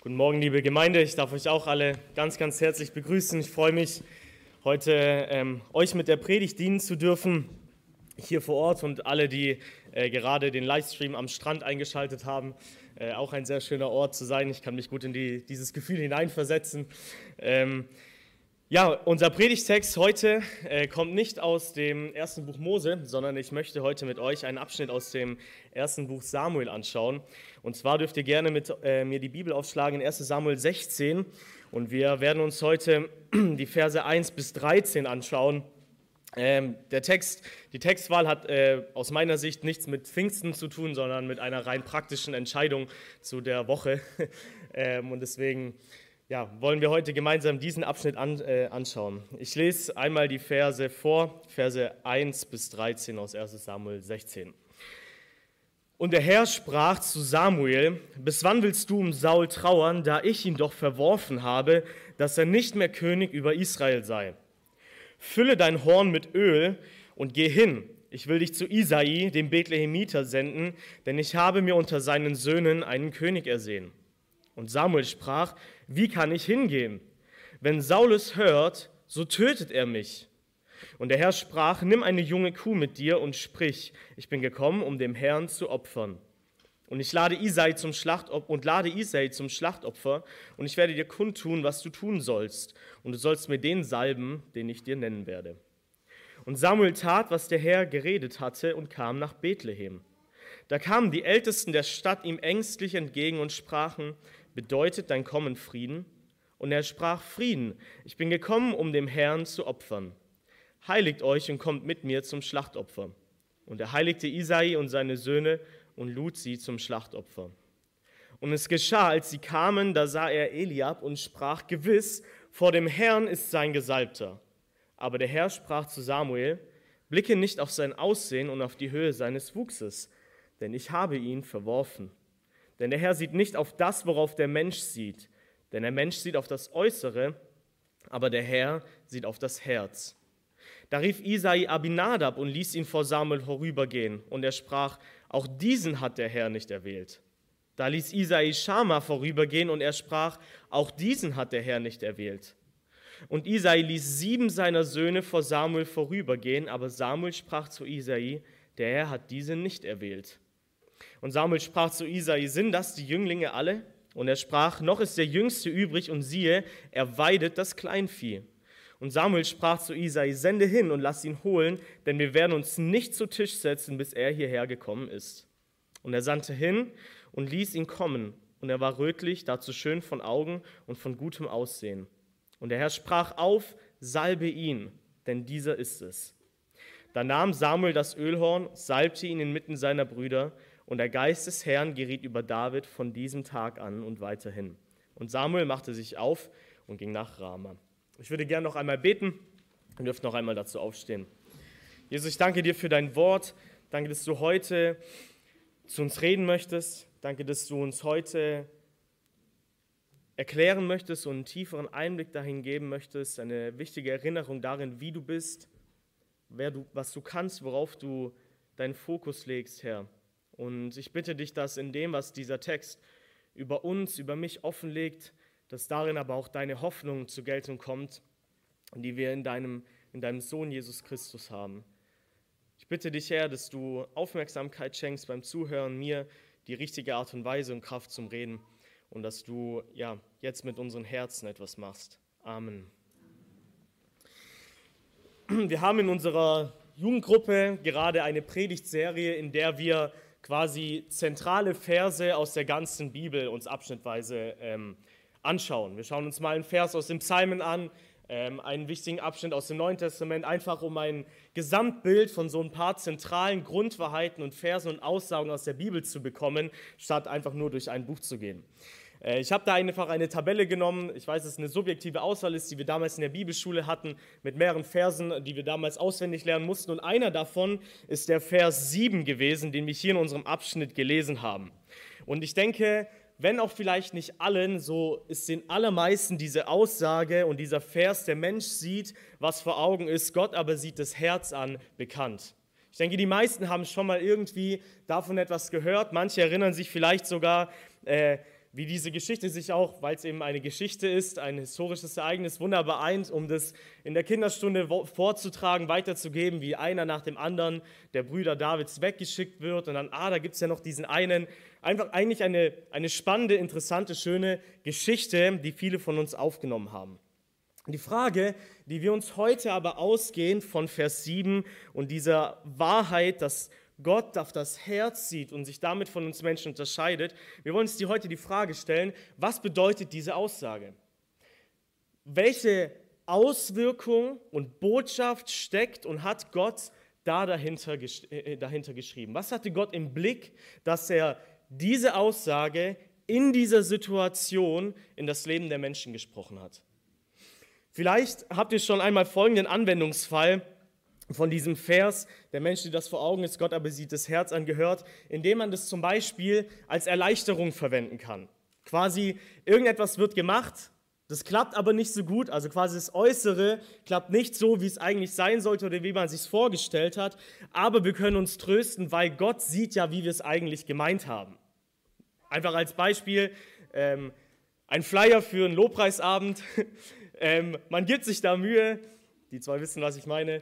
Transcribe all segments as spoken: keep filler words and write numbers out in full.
Guten Morgen, liebe Gemeinde. Ich darf euch auch alle ganz, ganz herzlich begrüßen. Ich freue mich, heute ähm, euch mit der Predigt dienen zu dürfen, hier vor Ort und alle, die äh, gerade den Livestream am Strand eingeschaltet haben. Äh, auch ein sehr schöner Ort zu sein. Ich kann mich gut in die, dieses Gefühl hineinversetzen. Ähm, Ja, unser Predigtext heute äh, kommt nicht aus dem ersten Buch Mose, sondern ich möchte heute mit euch einen Abschnitt aus dem ersten Buch Samuel anschauen. Und zwar dürft ihr gerne mit äh, mir die Bibel aufschlagen in ersten Samuel sechzehn. Und wir werden uns heute die Verse eins bis dreizehn anschauen. Ähm, der Text, die Textwahl hat äh, aus meiner Sicht nichts mit Pfingsten zu tun, sondern mit einer rein praktischen Entscheidung zu der Woche. ähm, und deswegen Ja, wollen wir heute gemeinsam diesen Abschnitt an, äh, anschauen. Ich lese einmal die Verse vor, Verse eins bis dreizehn aus ersten Samuel sechzehn. Und der Herr sprach zu Samuel: Bis wann willst du um Saul trauern, da ich ihn doch verworfen habe, dass er nicht mehr König über Israel sei? Fülle dein Horn mit Öl und geh hin. Ich will dich zu Isai, dem Bethlehemiter, senden, denn ich habe mir unter seinen Söhnen einen König ersehen. Und Samuel sprach: Wie kann ich hingehen? Wenn Saul es hört, so tötet er mich. Und der Herr sprach: Nimm eine junge Kuh mit dir und sprich: Ich bin gekommen, um dem Herrn zu opfern. Und ich lade Isai zum Schlachtopfer und lade Isai zum Schlachtopfer, und ich werde dir kundtun, was du tun sollst. Und du sollst mir den salben, den ich dir nennen werde. Und Samuel tat, was der Herr geredet hatte, und kam nach Bethlehem. Da kamen die Ältesten der Stadt ihm ängstlich entgegen und sprachen: Bedeutet dein Kommen Frieden? Und er sprach: Frieden, ich bin gekommen, um dem Herrn zu opfern. Heiligt euch und kommt mit mir zum Schlachtopfer. Und er heiligte Isai und seine Söhne und lud sie zum Schlachtopfer. Und es geschah, als sie kamen, da sah er Eliab und sprach: Gewiss, vor dem Herrn ist sein Gesalbter. Aber der Herr sprach zu Samuel: Blicke nicht auf sein Aussehen und auf die Höhe seines Wuchses, denn ich habe ihn verworfen. Denn der Herr sieht nicht auf das, worauf der Mensch sieht. Denn der Mensch sieht auf das Äußere, aber der Herr sieht auf das Herz. Da rief Isai Abinadab und ließ ihn vor Samuel vorübergehen. Und er sprach: Auch diesen hat der Herr nicht erwählt. Da ließ Isai Schamma vorübergehen und er sprach: Auch diesen hat der Herr nicht erwählt. Und Isai ließ sieben seiner Söhne vor Samuel vorübergehen, aber Samuel sprach zu Isai: Der Herr hat diese nicht erwählt. Und Samuel sprach zu Isai: Sind das die Jünglinge alle? Und er sprach: Noch ist der Jüngste übrig, und siehe, er weidet das Kleinvieh. Und Samuel sprach zu Isai: Sende hin und lass ihn holen, denn wir werden uns nicht zu Tisch setzen, bis er hierher gekommen ist. Und er sandte hin und ließ ihn kommen. Und er war rötlich, dazu schön von Augen und von gutem Aussehen. Und der Herr sprach: Auf, salbe ihn, denn dieser ist es. Da nahm Samuel das Ölhorn, salbte ihn inmitten seiner Brüder, und der Geist des Herrn geriet über David von diesem Tag an und weiterhin. Und Samuel machte sich auf und ging nach Rama. Ich würde gerne noch einmal beten und dürft noch einmal dazu aufstehen. Jesus, ich danke dir für dein Wort. Danke, dass du heute zu uns reden möchtest. Danke, dass du uns heute erklären möchtest und einen tieferen Einblick dahin geben möchtest, eine wichtige Erinnerung darin, wie du bist, wer du, was du kannst, worauf du deinen Fokus legst, Herr. Und ich bitte dich, dass in dem, was dieser Text über uns, über mich offenlegt, dass darin aber auch deine Hoffnung zur Geltung kommt, die wir in deinem, in deinem Sohn Jesus Christus haben. Ich bitte dich, Herr, dass du Aufmerksamkeit schenkst beim Zuhören, mir die richtige Art und Weise und Kraft zum Reden und dass du ja, jetzt mit unseren Herzen etwas machst. Amen. Wir haben in unserer Jugendgruppe gerade eine Predigtserie, in der wir quasi zentrale Verse aus der ganzen Bibel uns abschnittweise ähm, anschauen. Wir schauen uns mal einen Vers aus dem Psalmen an, ähm, einen wichtigen Abschnitt aus dem Neuen Testament, einfach um ein Gesamtbild von so ein paar zentralen Grundwahrheiten und Versen und Aussagen aus der Bibel zu bekommen, statt einfach nur durch ein Buch zu gehen. Ich habe da einfach eine Tabelle genommen, ich weiß, dass es eine subjektive Auswahl ist, die wir damals in der Bibelschule hatten, mit mehreren Versen, die wir damals auswendig lernen mussten. Und einer davon ist der Vers sieben gewesen, den wir hier in unserem Abschnitt gelesen haben. Und ich denke, wenn auch vielleicht nicht allen, so ist den allermeisten diese Aussage und dieser Vers: Der Mensch sieht, was vor Augen ist, Gott aber sieht das Herz an, bekannt. Ich denke, die meisten haben schon mal irgendwie davon etwas gehört. Manche erinnern sich vielleicht sogar, äh, wie diese Geschichte sich auch, weil es eben eine Geschichte ist, ein historisches Ereignis, wunderbar eint, um das in der Kinderstunde vorzutragen, weiterzugeben, wie einer nach dem anderen der Brüder Davids weggeschickt wird und dann, ah, da gibt es ja noch diesen einen. Einfach eigentlich eine, eine spannende, interessante, schöne Geschichte, die viele von uns aufgenommen haben. Die Frage, die wir uns heute aber ausgehend von Vers sieben und dieser Wahrheit, dass Gott auf das Herz sieht und sich damit von uns Menschen unterscheidet, wir wollen uns die heute die Frage stellen, was bedeutet diese Aussage? Welche Auswirkung und Botschaft steckt und hat Gott da dahinter, äh, dahinter geschrieben? Was hatte Gott im Blick, dass er diese Aussage in dieser Situation in das Leben der Menschen gesprochen hat? Vielleicht habt ihr schon einmal folgenden Anwendungsfall von diesem Vers, der Mensch, der das vor Augen ist, Gott aber sieht das Herz an, gehört, indem man das zum Beispiel als Erleichterung verwenden kann. Quasi irgendetwas wird gemacht, das klappt aber nicht so gut, also quasi das Äußere klappt nicht so, wie es eigentlich sein sollte oder wie man es sich vorgestellt hat, aber wir können uns trösten, weil Gott sieht ja, wie wir es eigentlich gemeint haben. Einfach als Beispiel, ähm, ein Flyer für einen Lobpreisabend, ähm, man gibt sich da Mühe, die zwei wissen, was ich meine.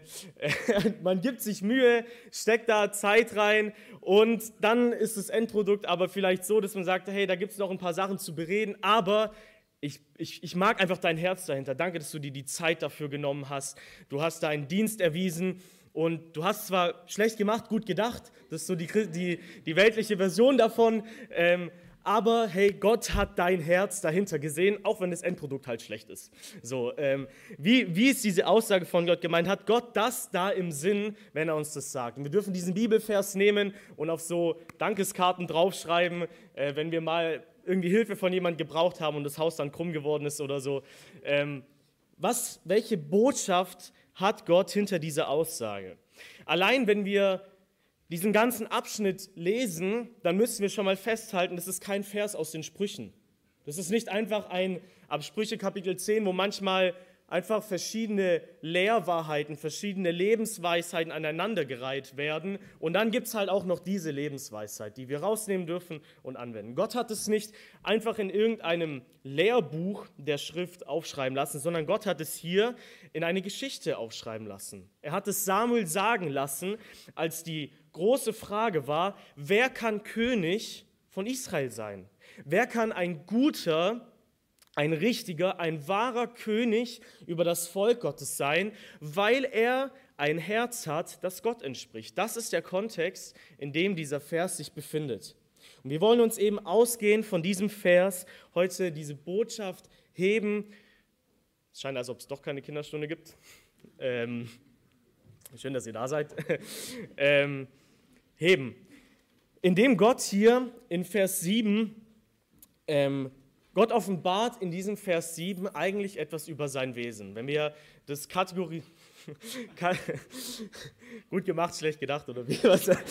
Man gibt sich Mühe, steckt da Zeit rein und dann ist das Endprodukt aber vielleicht so, dass man sagt, hey, da gibt es noch ein paar Sachen zu bereden, aber ich, ich, ich mag einfach dein Herz dahinter. Danke, dass du dir die Zeit dafür genommen hast. Du hast deinen Dienst erwiesen und du hast zwar schlecht gemacht, gut gedacht, das ist so die, die, die weltliche Version davon, ähm, aber hey, Gott hat dein Herz dahinter gesehen, auch wenn das Endprodukt halt schlecht ist. So, ähm, wie, wie ist diese Aussage von Gott gemeint? Hat Gott das da im Sinn, wenn er uns das sagt? Und wir dürfen diesen Bibelvers nehmen und auf so Dankeskarten draufschreiben, äh, wenn wir mal irgendwie Hilfe von jemandem gebraucht haben und das Haus dann krumm geworden ist oder so. Ähm, was, welche Botschaft hat Gott hinter dieser Aussage? Allein wenn wir diesen ganzen Abschnitt lesen, dann müssen wir schon mal festhalten, das ist kein Vers aus den Sprüchen. Das ist nicht einfach ein ab Sprüche Kapitel zehn, wo manchmal einfach verschiedene Lehrwahrheiten, verschiedene Lebensweisheiten aneinandergereiht werden und dann gibt es halt auch noch diese Lebensweisheit, die wir rausnehmen dürfen und anwenden. Gott hat es nicht einfach in irgendeinem Lehrbuch der Schrift aufschreiben lassen, sondern Gott hat es hier in eine Geschichte aufschreiben lassen. Er hat es Samuel sagen lassen, als die große Frage war, wer kann König von Israel sein? Wer kann ein guter, ein richtiger, ein wahrer König über das Volk Gottes sein, weil er ein Herz hat, das Gott entspricht. Das ist der Kontext, in dem dieser Vers sich befindet. Und wir wollen uns eben ausgehend von diesem Vers heute diese Botschaft heben. Es scheint, als ob es doch keine Kinderstunde gibt. Ähm, schön, dass ihr da seid. ähm, heben. Indem Gott hier in Vers sieben ähm, Gott offenbart in diesem Vers sieben eigentlich etwas über sein Wesen. Wenn wir das Kategorie... Gut gemacht, schlecht gedacht, oder wie?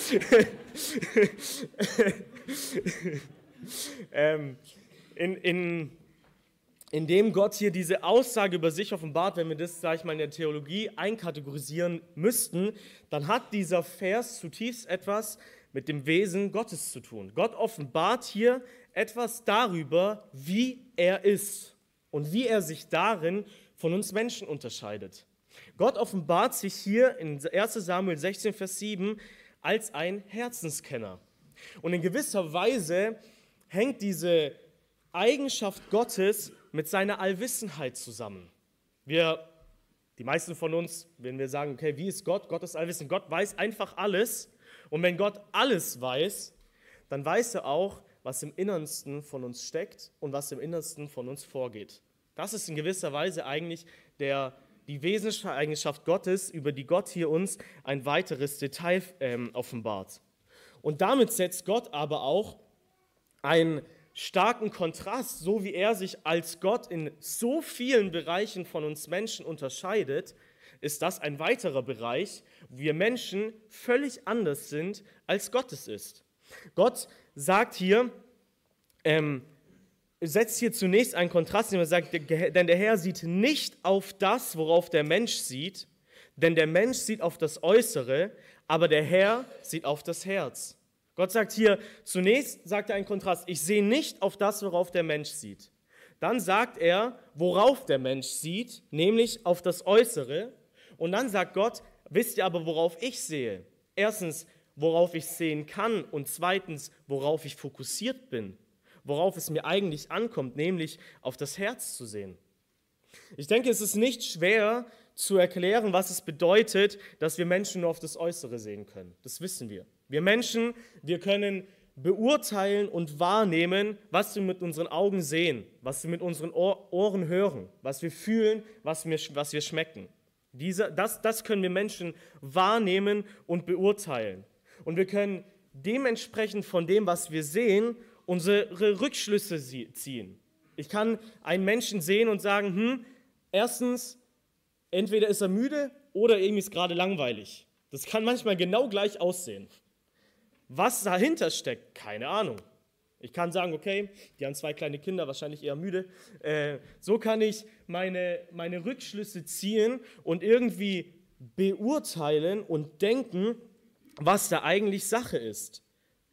ähm, in, in, indem Gott hier diese Aussage über sich offenbart, wenn wir das, sage ich mal, in der Theologie einkategorisieren müssten, dann hat dieser Vers zutiefst etwas mit dem Wesen Gottes zu tun. Gott offenbart hier etwas darüber, wie er ist und wie er sich darin von uns Menschen unterscheidet. Gott offenbart sich hier in erster Samuel sechzehn, Vers sieben als ein Herzenskenner. Und in gewisser Weise hängt diese Eigenschaft Gottes mit seiner Allwissenheit zusammen. Wir, die meisten von uns, wenn wir sagen, okay, wie ist Gott? Gott ist allwissend. Gott weiß einfach alles. Und wenn Gott alles weiß, dann weiß er auch, was im Innersten von uns steckt und was im Innersten von uns vorgeht. Das ist in gewisser Weise eigentlich der, die wesentliche Eigenschaft Gottes, über die Gott hier uns ein weiteres Detail ähm, offenbart. Und damit setzt Gott aber auch einen starken Kontrast, so wie er sich als Gott in so vielen Bereichen von uns Menschen unterscheidet, ist das ein weiterer Bereich, wo wir Menschen völlig anders sind, als Gott es ist. Gott sagt hier, ähm, setzt hier zunächst einen Kontrast, indem er sagt, denn der Herr sieht nicht auf das, worauf der Mensch sieht, denn der Mensch sieht auf das Äußere, aber der Herr sieht auf das Herz. Gott sagt hier, zunächst sagt er einen Kontrast, ich sehe nicht auf das, worauf der Mensch sieht. Dann sagt er, worauf der Mensch sieht, nämlich auf das Äußere. Und dann sagt Gott, wisst ihr aber, worauf ich sehe? Erstens, worauf ich sehen kann und zweitens, worauf ich fokussiert bin, worauf es mir eigentlich ankommt, nämlich auf das Herz zu sehen. Ich denke, es ist nicht schwer zu erklären, was es bedeutet, dass wir Menschen nur auf das Äußere sehen können. Das wissen wir. Wir Menschen, wir können beurteilen und wahrnehmen, was wir mit unseren Augen sehen, was wir mit unseren Ohren hören, was wir fühlen, was wir, was wir schmecken. Diese, das, das können wir Menschen wahrnehmen und beurteilen. Und wir können dementsprechend von dem, was wir sehen, unsere Rückschlüsse ziehen. Ich kann einen Menschen sehen und sagen, hm, erstens, entweder ist er müde oder irgendwie ist gerade langweilig. Das kann manchmal genau gleich aussehen. Was dahinter steckt, keine Ahnung. Ich kann sagen, okay, die haben zwei kleine Kinder, wahrscheinlich eher müde. Äh, so kann ich meine, meine Rückschlüsse ziehen und irgendwie beurteilen und denken, was da eigentlich Sache ist.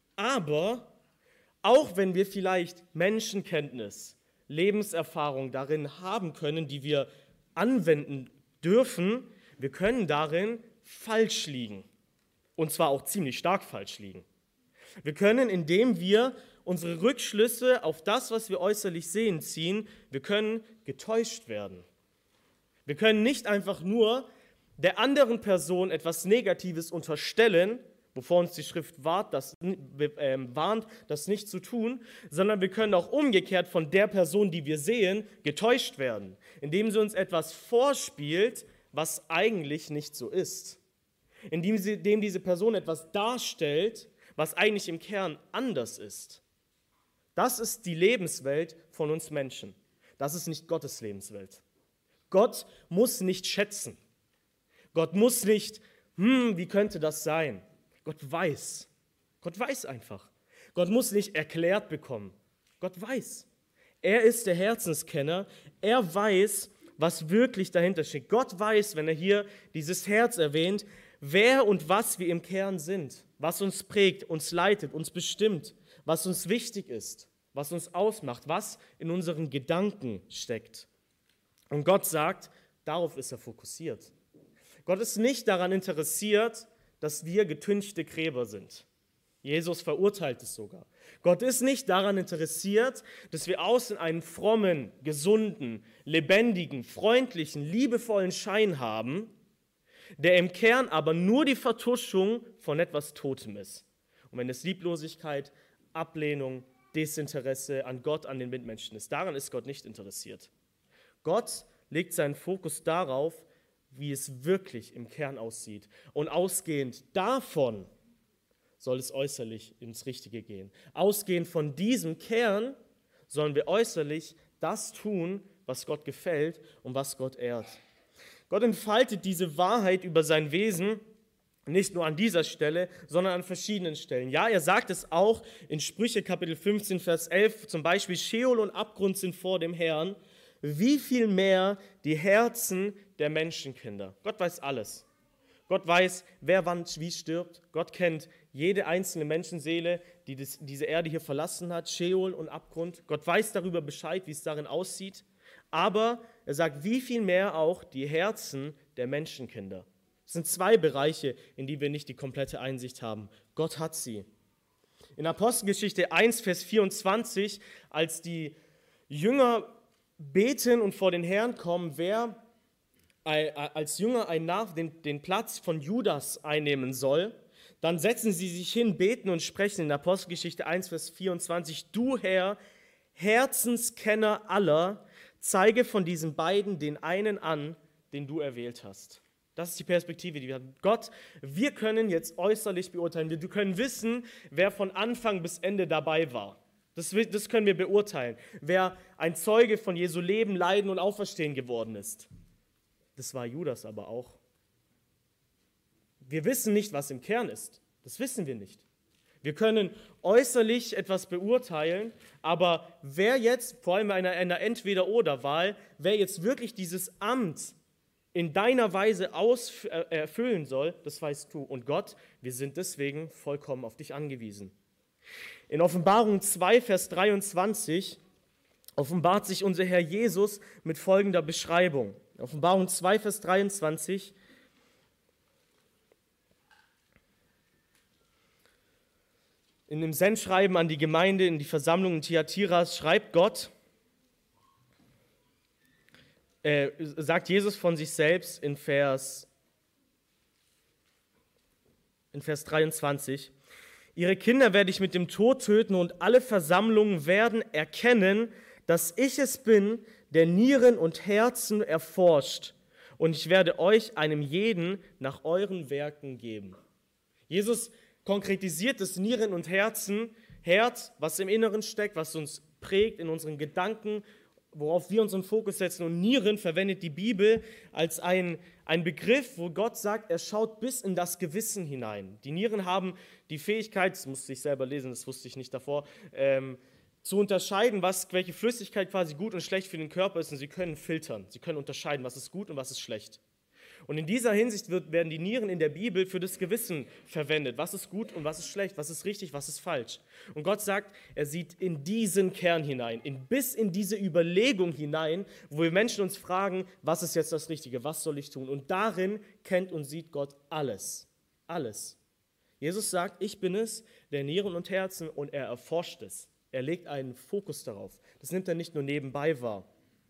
Aber auch wenn wir vielleicht Menschenkenntnis, Lebenserfahrung darin haben können, die wir anwenden dürfen, wir können darin falsch liegen. Und zwar auch ziemlich stark falsch liegen. Wir können, indem wir unsere Rückschlüsse auf das, was wir äußerlich sehen, ziehen, wir können getäuscht werden. Wir können nicht einfach nur der anderen Person etwas Negatives unterstellen, wovor uns die Schrift warnt, das, äh, warnt, das nicht zu tun, sondern wir können auch umgekehrt von der Person, die wir sehen, getäuscht werden, indem sie uns etwas vorspielt, was eigentlich nicht so ist. Indem, sie, indem diese Person etwas darstellt, was eigentlich im Kern anders ist. Das ist die Lebenswelt von uns Menschen. Das ist nicht Gottes Lebenswelt. Gott muss nicht schätzen. Gott muss nicht, hm, wie könnte das sein? Gott weiß. Gott weiß einfach. Gott muss nicht erklärt bekommen. Gott weiß. Er ist der Herzenskenner. Er weiß, was wirklich dahinter steht. Gott weiß, wenn er hier dieses Herz erwähnt, wer und was wir im Kern sind, was uns prägt, uns leitet, uns bestimmt, was uns wichtig ist, was uns ausmacht, was in unseren Gedanken steckt. Und Gott sagt, darauf ist er fokussiert. Gott ist nicht daran interessiert, dass wir getünchte Gräber sind. Jesus verurteilt es sogar. Gott ist nicht daran interessiert, dass wir außen einen frommen, gesunden, lebendigen, freundlichen, liebevollen Schein haben, der im Kern aber nur die Vertuschung von etwas Totem ist. Und wenn es Lieblosigkeit, Ablehnung, Desinteresse an Gott, an den Mitmenschen ist, daran ist Gott nicht interessiert. Gott legt seinen Fokus darauf, wie es wirklich im Kern aussieht. Und ausgehend davon soll es äußerlich ins Richtige gehen. Ausgehend von diesem Kern sollen wir äußerlich das tun, was Gott gefällt und was Gott ehrt. Gott entfaltet diese Wahrheit über sein Wesen nicht nur an dieser Stelle, sondern an verschiedenen Stellen. Ja, er sagt es auch in Sprüche Kapitel fünfzehn, Vers elf, zum Beispiel, Scheol und Abgrund sind vor dem Herrn, wie viel mehr die Herzen der Menschenkinder. Gott weiß alles. Gott weiß, wer wann wie stirbt. Gott kennt jede einzelne Menschenseele, die das, diese Erde hier verlassen hat, Scheol und Abgrund. Gott weiß darüber Bescheid, wie es darin aussieht. Aber er sagt, wie viel mehr auch die Herzen der Menschenkinder. Es sind zwei Bereiche, in die wir nicht die komplette Einsicht haben. Gott hat sie. In Apostelgeschichte eins, Vers vierundzwanzig, als die Jünger beten und vor den Herrn kommen, wer als Jünger einen Nach- den, den Platz von Judas einnehmen soll, dann setzen sie sich hin, beten und sprechen in Apostelgeschichte eins, Vers vierundzwanzig, du Herr, Herzenskenner aller, zeige von diesen beiden den einen an, den du erwählt hast. Das ist die Perspektive, die wir haben. Gott, wir können jetzt äußerlich beurteilen, wir können wissen, wer von Anfang bis Ende dabei war. Das, das können wir beurteilen. Wer ein Zeuge von Jesu Leben, Leiden und Auferstehen geworden ist. Das war Judas aber auch. Wir wissen nicht, was im Kern ist. Das wissen wir nicht. Wir können äußerlich etwas beurteilen, aber wer jetzt, vor allem bei einer, einer Entweder-Oder-Wahl, wer jetzt wirklich dieses Amt in deiner Weise aus, äh, erfüllen soll, das weißt du. Und Gott, wir sind deswegen vollkommen auf dich angewiesen. In Offenbarung zwei, Vers dreiundzwanzig offenbart sich unser Herr Jesus mit folgender Beschreibung. Offenbarung zwei, Vers dreiundzwanzig. In dem Sendschreiben an die Gemeinde, in die Versammlung in Thyatira schreibt Gott, äh, sagt Jesus von sich selbst in Vers, in Vers dreiundzwanzig, ihre Kinder werde ich mit dem Tod töten und alle Versammlungen werden erkennen, dass ich es bin, der Nieren und Herzen erforscht, und ich werde euch einem jeden nach euren Werken geben. Jesus konkretisiert das Nieren und Herzen, Herz, was im Inneren steckt, was uns prägt in unseren Gedanken, worauf wir unseren Fokus setzen. Und Nieren verwendet die Bibel als ein, ein Begriff, wo Gott sagt, er schaut bis in das Gewissen hinein. Die Nieren haben die Fähigkeit, das musste ich selber lesen, das wusste ich nicht davor, ähm, zu unterscheiden, was, welche Flüssigkeit quasi gut und schlecht für den Körper ist. Und sie können filtern, sie können unterscheiden, was ist gut und was ist schlecht. Und in dieser Hinsicht wird, werden die Nieren in der Bibel für das Gewissen verwendet. Was ist gut und was ist schlecht, was ist richtig, was ist falsch. Und Gott sagt, er sieht in diesen Kern hinein, in, bis in diese Überlegung hinein, wo wir Menschen uns fragen, was ist jetzt das Richtige, was soll ich tun? Und darin kennt und sieht Gott alles, alles. Jesus sagt, ich bin es, der Nieren und Herzen, und er erforscht es. Er legt einen Fokus darauf. Das nimmt er nicht nur nebenbei wahr.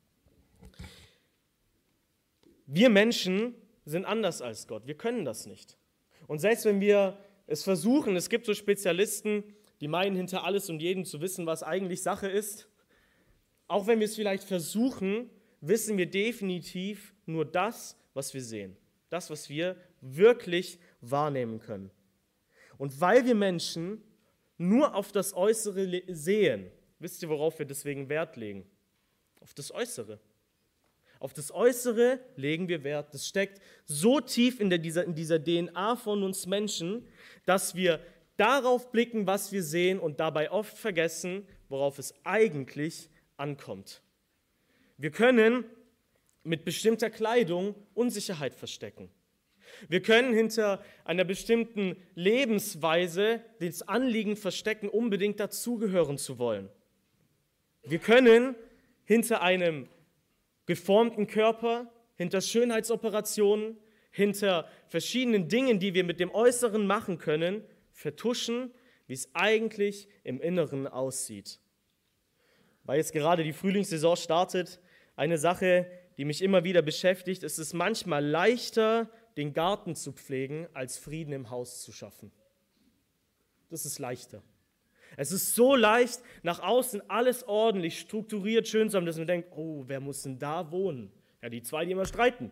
Wir Menschen sind anders als Gott. Wir können das nicht. Und selbst wenn wir es versuchen, es gibt so Spezialisten, die meinen, hinter alles und jedem zu wissen, was eigentlich Sache ist. Auch wenn wir es vielleicht versuchen, wissen wir definitiv nur das, was wir sehen. Das, was wir wirklich wahrnehmen können. Und weil wir Menschen nur auf das Äußere sehen, wisst ihr, worauf wir deswegen Wert legen? Auf das Äußere. Auf das Äußere legen wir Wert. Das steckt so tief in, der, dieser, in dieser D N A von uns Menschen, dass wir darauf blicken, was wir sehen, und dabei oft vergessen, worauf es eigentlich ankommt. Wir können mit bestimmter Kleidung Unsicherheit verstecken. Wir können hinter einer bestimmten Lebensweise das Anliegen verstecken, unbedingt dazugehören zu wollen. Wir können hinter einem geformten Körper, hinter Schönheitsoperationen, hinter verschiedenen Dingen, die wir mit dem Äußeren machen können, vertuschen, wie es eigentlich im Inneren aussieht. Weil jetzt gerade die Frühlingssaison startet, eine Sache, die mich immer wieder beschäftigt, ist es manchmal leichter, den Garten zu pflegen, als Frieden im Haus zu schaffen. Das ist leichter. Es ist so leicht, nach außen alles ordentlich, strukturiert, schön zu haben, dass man denkt, oh, wer muss denn da wohnen? Ja, die zwei, die immer streiten.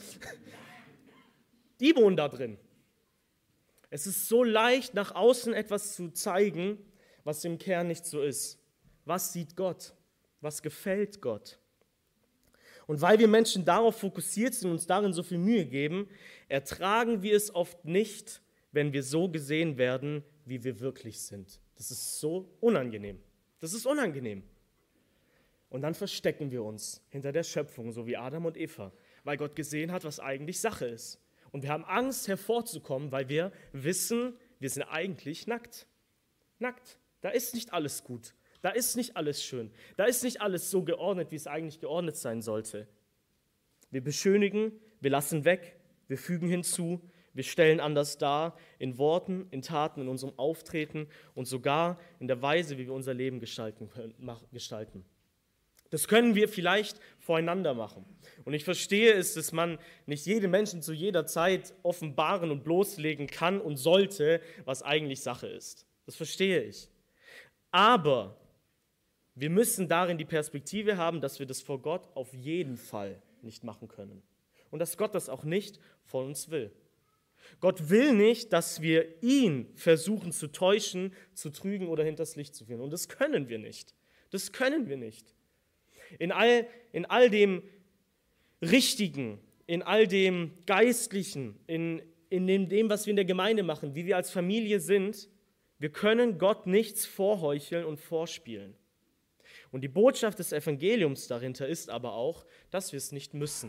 Die wohnen da drin. Es ist so leicht, nach außen etwas zu zeigen, was im Kern nicht so ist. Was sieht Gott? Was gefällt Gott? Und weil wir Menschen darauf fokussiert sind und uns darin so viel Mühe geben, ertragen wir es oft nicht, wenn wir so gesehen werden, wie wir wirklich sind. Das ist so unangenehm. Das ist unangenehm. Und dann verstecken wir uns hinter der Schöpfung, so wie Adam und Eva, weil Gott gesehen hat, was eigentlich Sache ist. Und wir haben Angst, hervorzukommen, weil wir wissen, wir sind eigentlich nackt. Nackt. Da ist nicht alles gut. Da ist nicht alles schön. Da ist nicht alles so geordnet, wie es eigentlich geordnet sein sollte. Wir beschönigen, wir lassen weg, wir fügen hinzu, wir stellen anders dar, in Worten, in Taten, in unserem Auftreten und sogar in der Weise, wie wir unser Leben gestalten können, gestalten. Das können wir vielleicht voreinander machen. Und ich verstehe es, dass man nicht jedem Menschen zu jeder Zeit offenbaren und bloßlegen kann und sollte, was eigentlich Sache ist. Das verstehe ich. Aber wir müssen darin die Perspektive haben, dass wir das vor Gott auf jeden Fall nicht machen können. Und dass Gott das auch nicht von uns will. Gott will nicht, dass wir ihn versuchen zu täuschen, zu trügen oder hinters Licht zu führen. Und das können wir nicht. Das können wir nicht. In all, in all dem Richtigen, in all dem Geistlichen, in, in dem, dem, was wir in der Gemeinde machen, wie wir als Familie sind, wir können Gott nichts vorheucheln und vorspielen. Und die Botschaft des Evangeliums dahinter ist aber auch, dass wir es nicht müssen.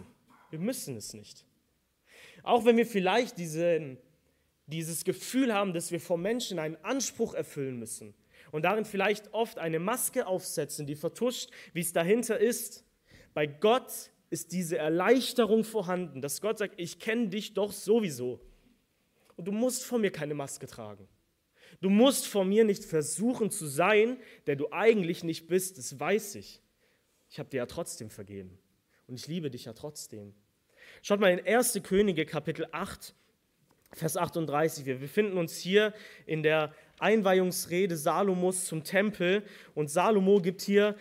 Wir müssen es nicht. Auch wenn wir vielleicht diesen, dieses Gefühl haben, dass wir vor Menschen einen Anspruch erfüllen müssen und darin vielleicht oft eine Maske aufsetzen, die vertuscht, wie es dahinter ist. Bei Gott ist diese Erleichterung vorhanden, dass Gott sagt, ich kenne dich doch sowieso. Und du musst vor mir keine Maske tragen. Du musst vor mir nicht versuchen zu sein, der du eigentlich nicht bist, das weiß ich. Ich habe dir ja trotzdem vergeben und ich liebe dich ja trotzdem. Schaut mal in erste Könige Kapitel acht, Vers achtunddreißig. Wir befinden uns hier in der Einweihungsrede Salomos zum Tempel und Salomo gibt hier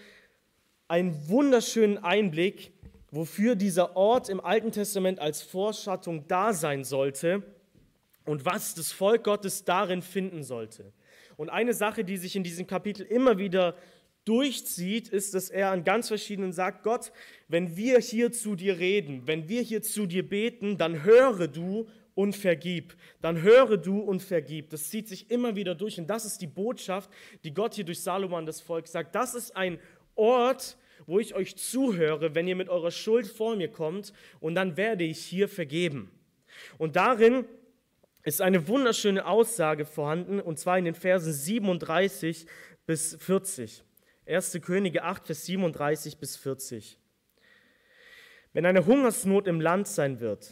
einen wunderschönen Einblick, wofür dieser Ort im Alten Testament als Vorschattung da sein sollte und was das Volk Gottes darin finden sollte. Und eine Sache, die sich in diesem Kapitel immer wieder durchzieht, ist, dass er an ganz verschiedenen sagt, Gott, wenn wir hier zu dir reden, wenn wir hier zu dir beten, dann höre du und vergib. Dann höre du und vergib. Das zieht sich immer wieder durch und das ist die Botschaft, die Gott hier durch Salomo an das Volk sagt. Das ist ein Ort, wo ich euch zuhöre, wenn ihr mit eurer Schuld vor mir kommt und dann werde ich hier vergeben. Und darin ist eine wunderschöne Aussage vorhanden und zwar in den Versen siebenunddreißig bis vierzig. erste Könige acht, Vers siebenunddreißig bis vierzig. Wenn eine Hungersnot im Land sein wird,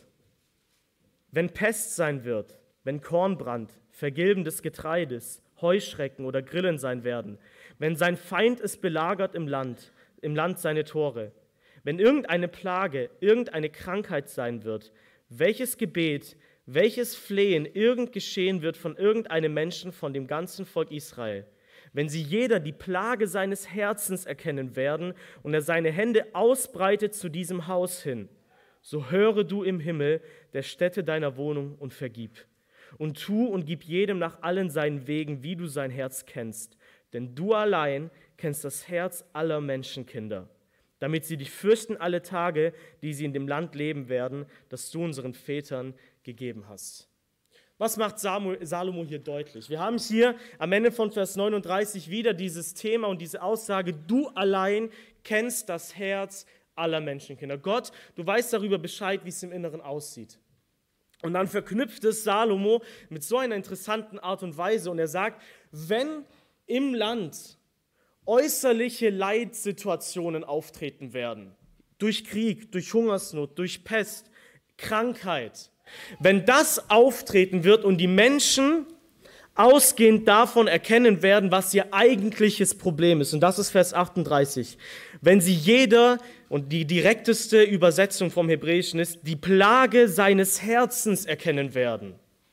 wenn Pest sein wird, wenn Kornbrand, Vergilben des Getreides, Heuschrecken oder Grillen sein werden, wenn sein Feind es belagert im Land, im Land seine Tore, wenn irgendeine Plage, irgendeine Krankheit sein wird, welches Gebet, welches Flehen irgend geschehen wird von irgendeinem Menschen von dem ganzen Volk Israel, wenn sie jeder die Plage seines Herzens erkennen werden und er seine Hände ausbreitet zu diesem Haus hin, so höre du im Himmel der Stätte deiner Wohnung und vergib. Und tu und gib jedem nach allen seinen Wegen, wie du sein Herz kennst. Denn du allein kennst das Herz aller Menschenkinder, damit sie dich fürchten alle Tage, die sie in dem Land leben werden, das du unseren Vätern gegeben hast. Was macht Salomo hier deutlich? Wir haben hier am Ende von Vers neununddreißig wieder dieses Thema und diese Aussage, du allein kennst das Herz aller Menschenkinder. Gott, du weißt darüber Bescheid, wie es im Inneren aussieht. Und dann verknüpft es Salomo mit so einer interessanten Art und Weise und er sagt, wenn im Land äußerliche Leitsituationen auftreten werden, durch Krieg, durch Hungersnot, durch Pest, Krankheit, wenn das auftreten wird und die Menschen ausgehend davon erkennen werden, was ihr eigentliches Problem ist, und das ist Vers achtunddreißig, wenn sie jeder, und die direkteste Übersetzung vom Hebräischen ist, die Plage seines Herzens erkennen werden.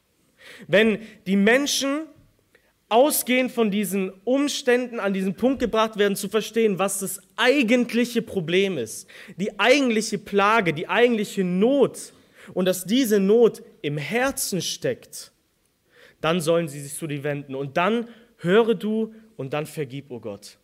Wenn die Menschen ausgehend von diesen Umständen an diesen Punkt gebracht werden, zu verstehen, was das eigentliche Problem ist, die eigentliche Plage, die eigentliche Not, und dass diese Not im Herzen steckt, dann sollen sie sich zu dir wenden. Und dann höre du und dann vergib, o Gott.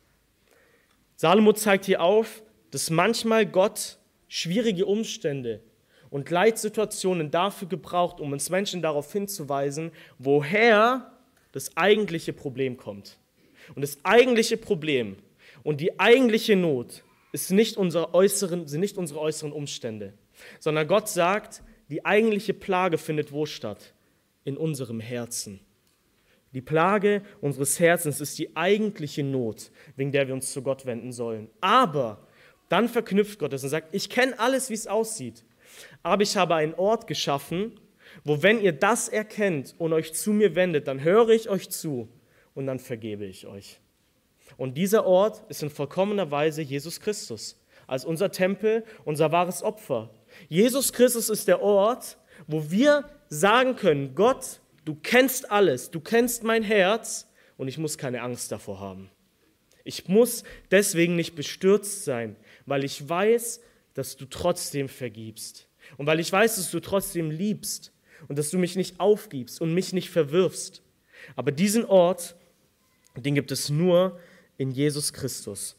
Salomo zeigt hier auf, dass manchmal Gott schwierige Umstände und Leitsituationen dafür gebraucht, um uns Menschen darauf hinzuweisen, woher das eigentliche Problem kommt. Und das eigentliche Problem und die eigentliche Not ist nicht unsere äußeren, sind nicht unsere äußeren Umstände, sondern Gott sagt, die eigentliche Plage findet wo statt? In unserem Herzen. Die Plage unseres Herzens ist die eigentliche Not, wegen der wir uns zu Gott wenden sollen. Aber dann verknüpft Gott es und sagt, ich kenne alles, wie es aussieht, aber ich habe einen Ort geschaffen, wo, wenn ihr das erkennt und euch zu mir wendet, dann höre ich euch zu und dann vergebe ich euch. Und dieser Ort ist in vollkommener Weise Jesus Christus, als unser Tempel, unser wahres Opfer. Jesus Christus ist der Ort, wo wir sagen können, Gott, du kennst alles, du kennst mein Herz und ich muss keine Angst davor haben. Ich muss deswegen nicht bestürzt sein, weil ich weiß, dass du trotzdem vergibst und weil ich weiß, dass du trotzdem liebst und dass du mich nicht aufgibst und mich nicht verwirfst. Aber diesen Ort, den gibt es nur in Jesus Christus.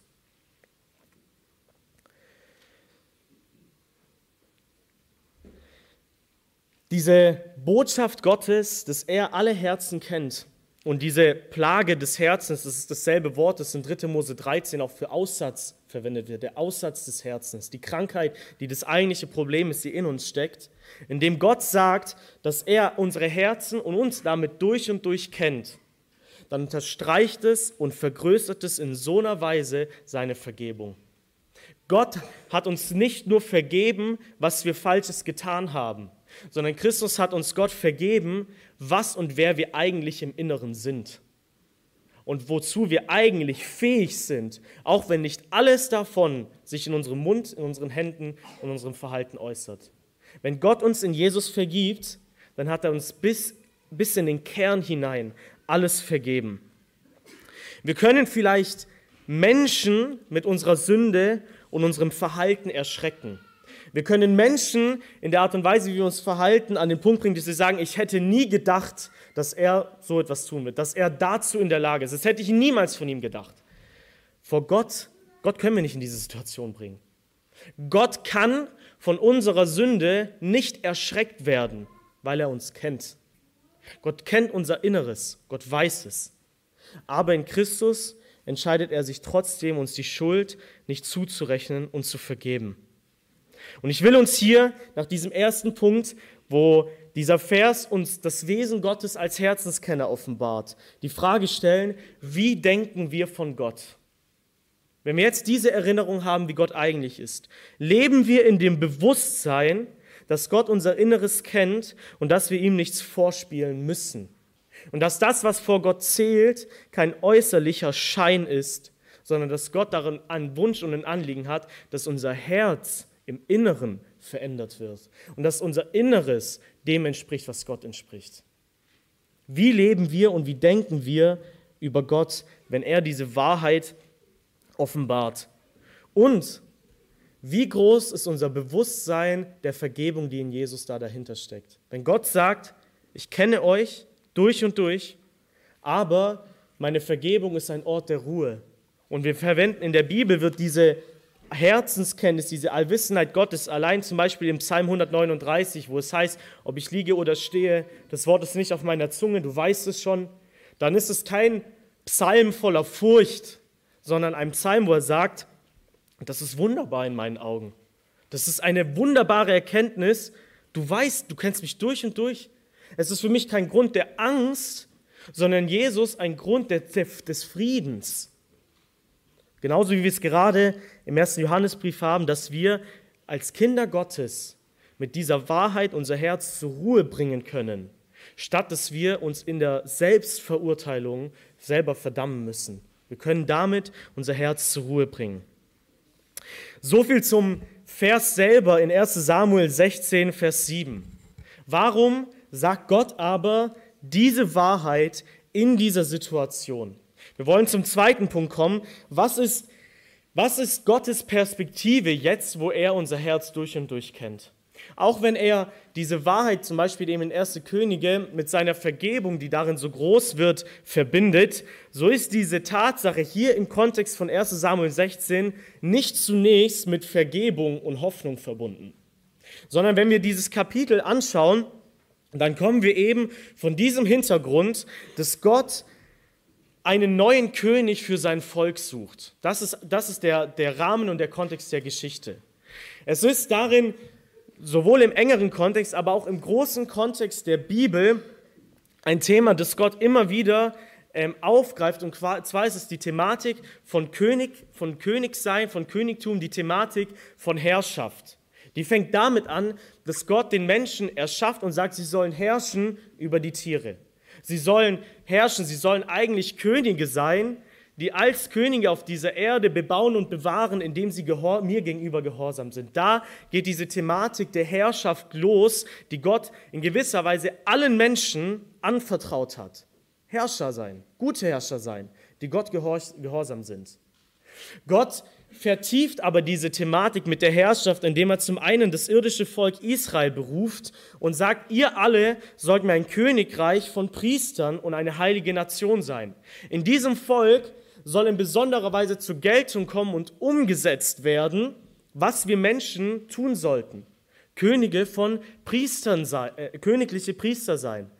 Diese Botschaft Gottes, dass er alle Herzen kennt, Und diese Plage des Herzens, das ist dasselbe Wort, das in dritter Mose dreizehn auch für Aussatz verwendet wird, der Aussatz des Herzens, die Krankheit, die das eigentliche Problem ist, die in uns steckt, indem Gott sagt, dass er unsere Herzen und uns damit durch und durch kennt, dann unterstreicht es und vergrößert es in so einer Weise seine Vergebung. Gott hat uns nicht nur vergeben, was wir Falsches getan haben, sondern Christus hat uns Gott vergeben, was und wer wir eigentlich im Inneren sind und wozu wir eigentlich fähig sind, auch wenn nicht alles davon sich in unserem Mund, in unseren Händen und in unserem Verhalten äußert. Wenn Gott uns in Jesus vergibt, dann hat er uns bis, bis in den Kern hinein alles vergeben. Wir können vielleicht Menschen mit unserer Sünde und unserem Verhalten erschrecken. Wir können Menschen in der Art und Weise, wie wir uns verhalten, an den Punkt bringen, dass sie sagen, ich hätte nie gedacht, dass er so etwas tun wird, dass er dazu in der Lage ist. Das hätte ich niemals von ihm gedacht. Vor Gott, Gott können wir nicht in diese Situation bringen. Gott kann von unserer Sünde nicht erschreckt werden, weil er uns kennt. Gott kennt unser Inneres, Gott weiß es. Aber in Christus entscheidet er sich trotzdem, uns die Schuld nicht zuzurechnen und zu vergeben. Und ich will uns hier nach diesem ersten Punkt, wo dieser Vers uns das Wesen Gottes als Herzenskenner offenbart, die Frage stellen, wie denken wir von Gott? Wenn wir jetzt diese Erinnerung haben, wie Gott eigentlich ist, leben wir in dem Bewusstsein, dass Gott unser Inneres kennt und dass wir ihm nichts vorspielen müssen. Und dass das, was vor Gott zählt, kein äußerlicher Schein ist, sondern dass Gott darin einen Wunsch und ein Anliegen hat, dass unser Herz im Inneren verändert wird und dass unser Inneres dem entspricht, was Gott entspricht. Wie leben wir und wie denken wir über Gott, wenn er diese Wahrheit offenbart? Und wie groß ist unser Bewusstsein der Vergebung, die in Jesus da dahinter steckt? Wenn Gott sagt, ich kenne euch durch und durch, aber meine Vergebung ist ein Ort der Ruhe. Und wir verwenden in der Bibel, wird diese Herzenskenntnis, diese Allwissenheit Gottes, allein zum Beispiel im Psalm hundertneununddreißig, wo es heißt, ob ich liege oder stehe, das Wort ist nicht auf meiner Zunge, du weißt es schon, dann ist es kein Psalm voller Furcht, sondern ein Psalm, wo er sagt, das ist wunderbar in meinen Augen. Das ist eine wunderbare Erkenntnis, du weißt, du kennst mich durch und durch. Es ist für mich kein Grund der Angst, sondern Jesus ein Grund des Friedens. Genauso wie wir es gerade im ersten Johannesbrief haben, dass wir als Kinder Gottes mit dieser Wahrheit unser Herz zur Ruhe bringen können, statt dass wir uns in der Selbstverurteilung selber verdammen müssen. Wir können damit unser Herz zur Ruhe bringen. So viel zum Vers selber in erster Samuel sechzehn, Vers sieben. Warum sagt Gott aber diese Wahrheit in dieser Situation? Wir wollen zum zweiten Punkt kommen. Was ist, was ist Gottes Perspektive jetzt, wo er unser Herz durch und durch kennt? Auch wenn er diese Wahrheit, zum Beispiel eben in erster Könige, mit seiner Vergebung, die darin so groß wird, verbindet, so ist diese Tatsache hier im Kontext von erster Samuel sechzehn nicht zunächst mit Vergebung und Hoffnung verbunden. Sondern wenn wir dieses Kapitel anschauen, dann kommen wir eben von diesem Hintergrund, dass Gott einen neuen König für sein Volk sucht. Das ist, das ist der, der Rahmen und der Kontext der Geschichte. Es ist darin, sowohl im engeren Kontext, aber auch im großen Kontext der Bibel, ein Thema, das Gott immer wieder ähm, aufgreift. Und zwar ist es die Thematik von König, von Königsein, von Königtum, die Thematik von Herrschaft. Die fängt damit an, dass Gott den Menschen erschafft und sagt, sie sollen herrschen über die Tiere. Sie sollen herrschen, sie sollen eigentlich Könige sein, die als Könige auf dieser Erde bebauen und bewahren, indem sie gehor- mir gegenüber gehorsam sind. Da geht diese Thematik der Herrschaft los, die Gott in gewisser Weise allen Menschen anvertraut hat. Herrscher sein, gute Herrscher sein, die Gott gehor- gehorsam sind. Gott vertieft aber diese Thematik mit der Herrschaft, indem er zum einen das irdische Volk Israel beruft und sagt, ihr alle sollt mir ein Königreich von Priestern und eine heilige Nation sein. In diesem Volk soll in besonderer Weise zur Geltung kommen und umgesetzt werden, was wir Menschen tun sollten. Könige von Priestern sein, äh, königliche Priester sein.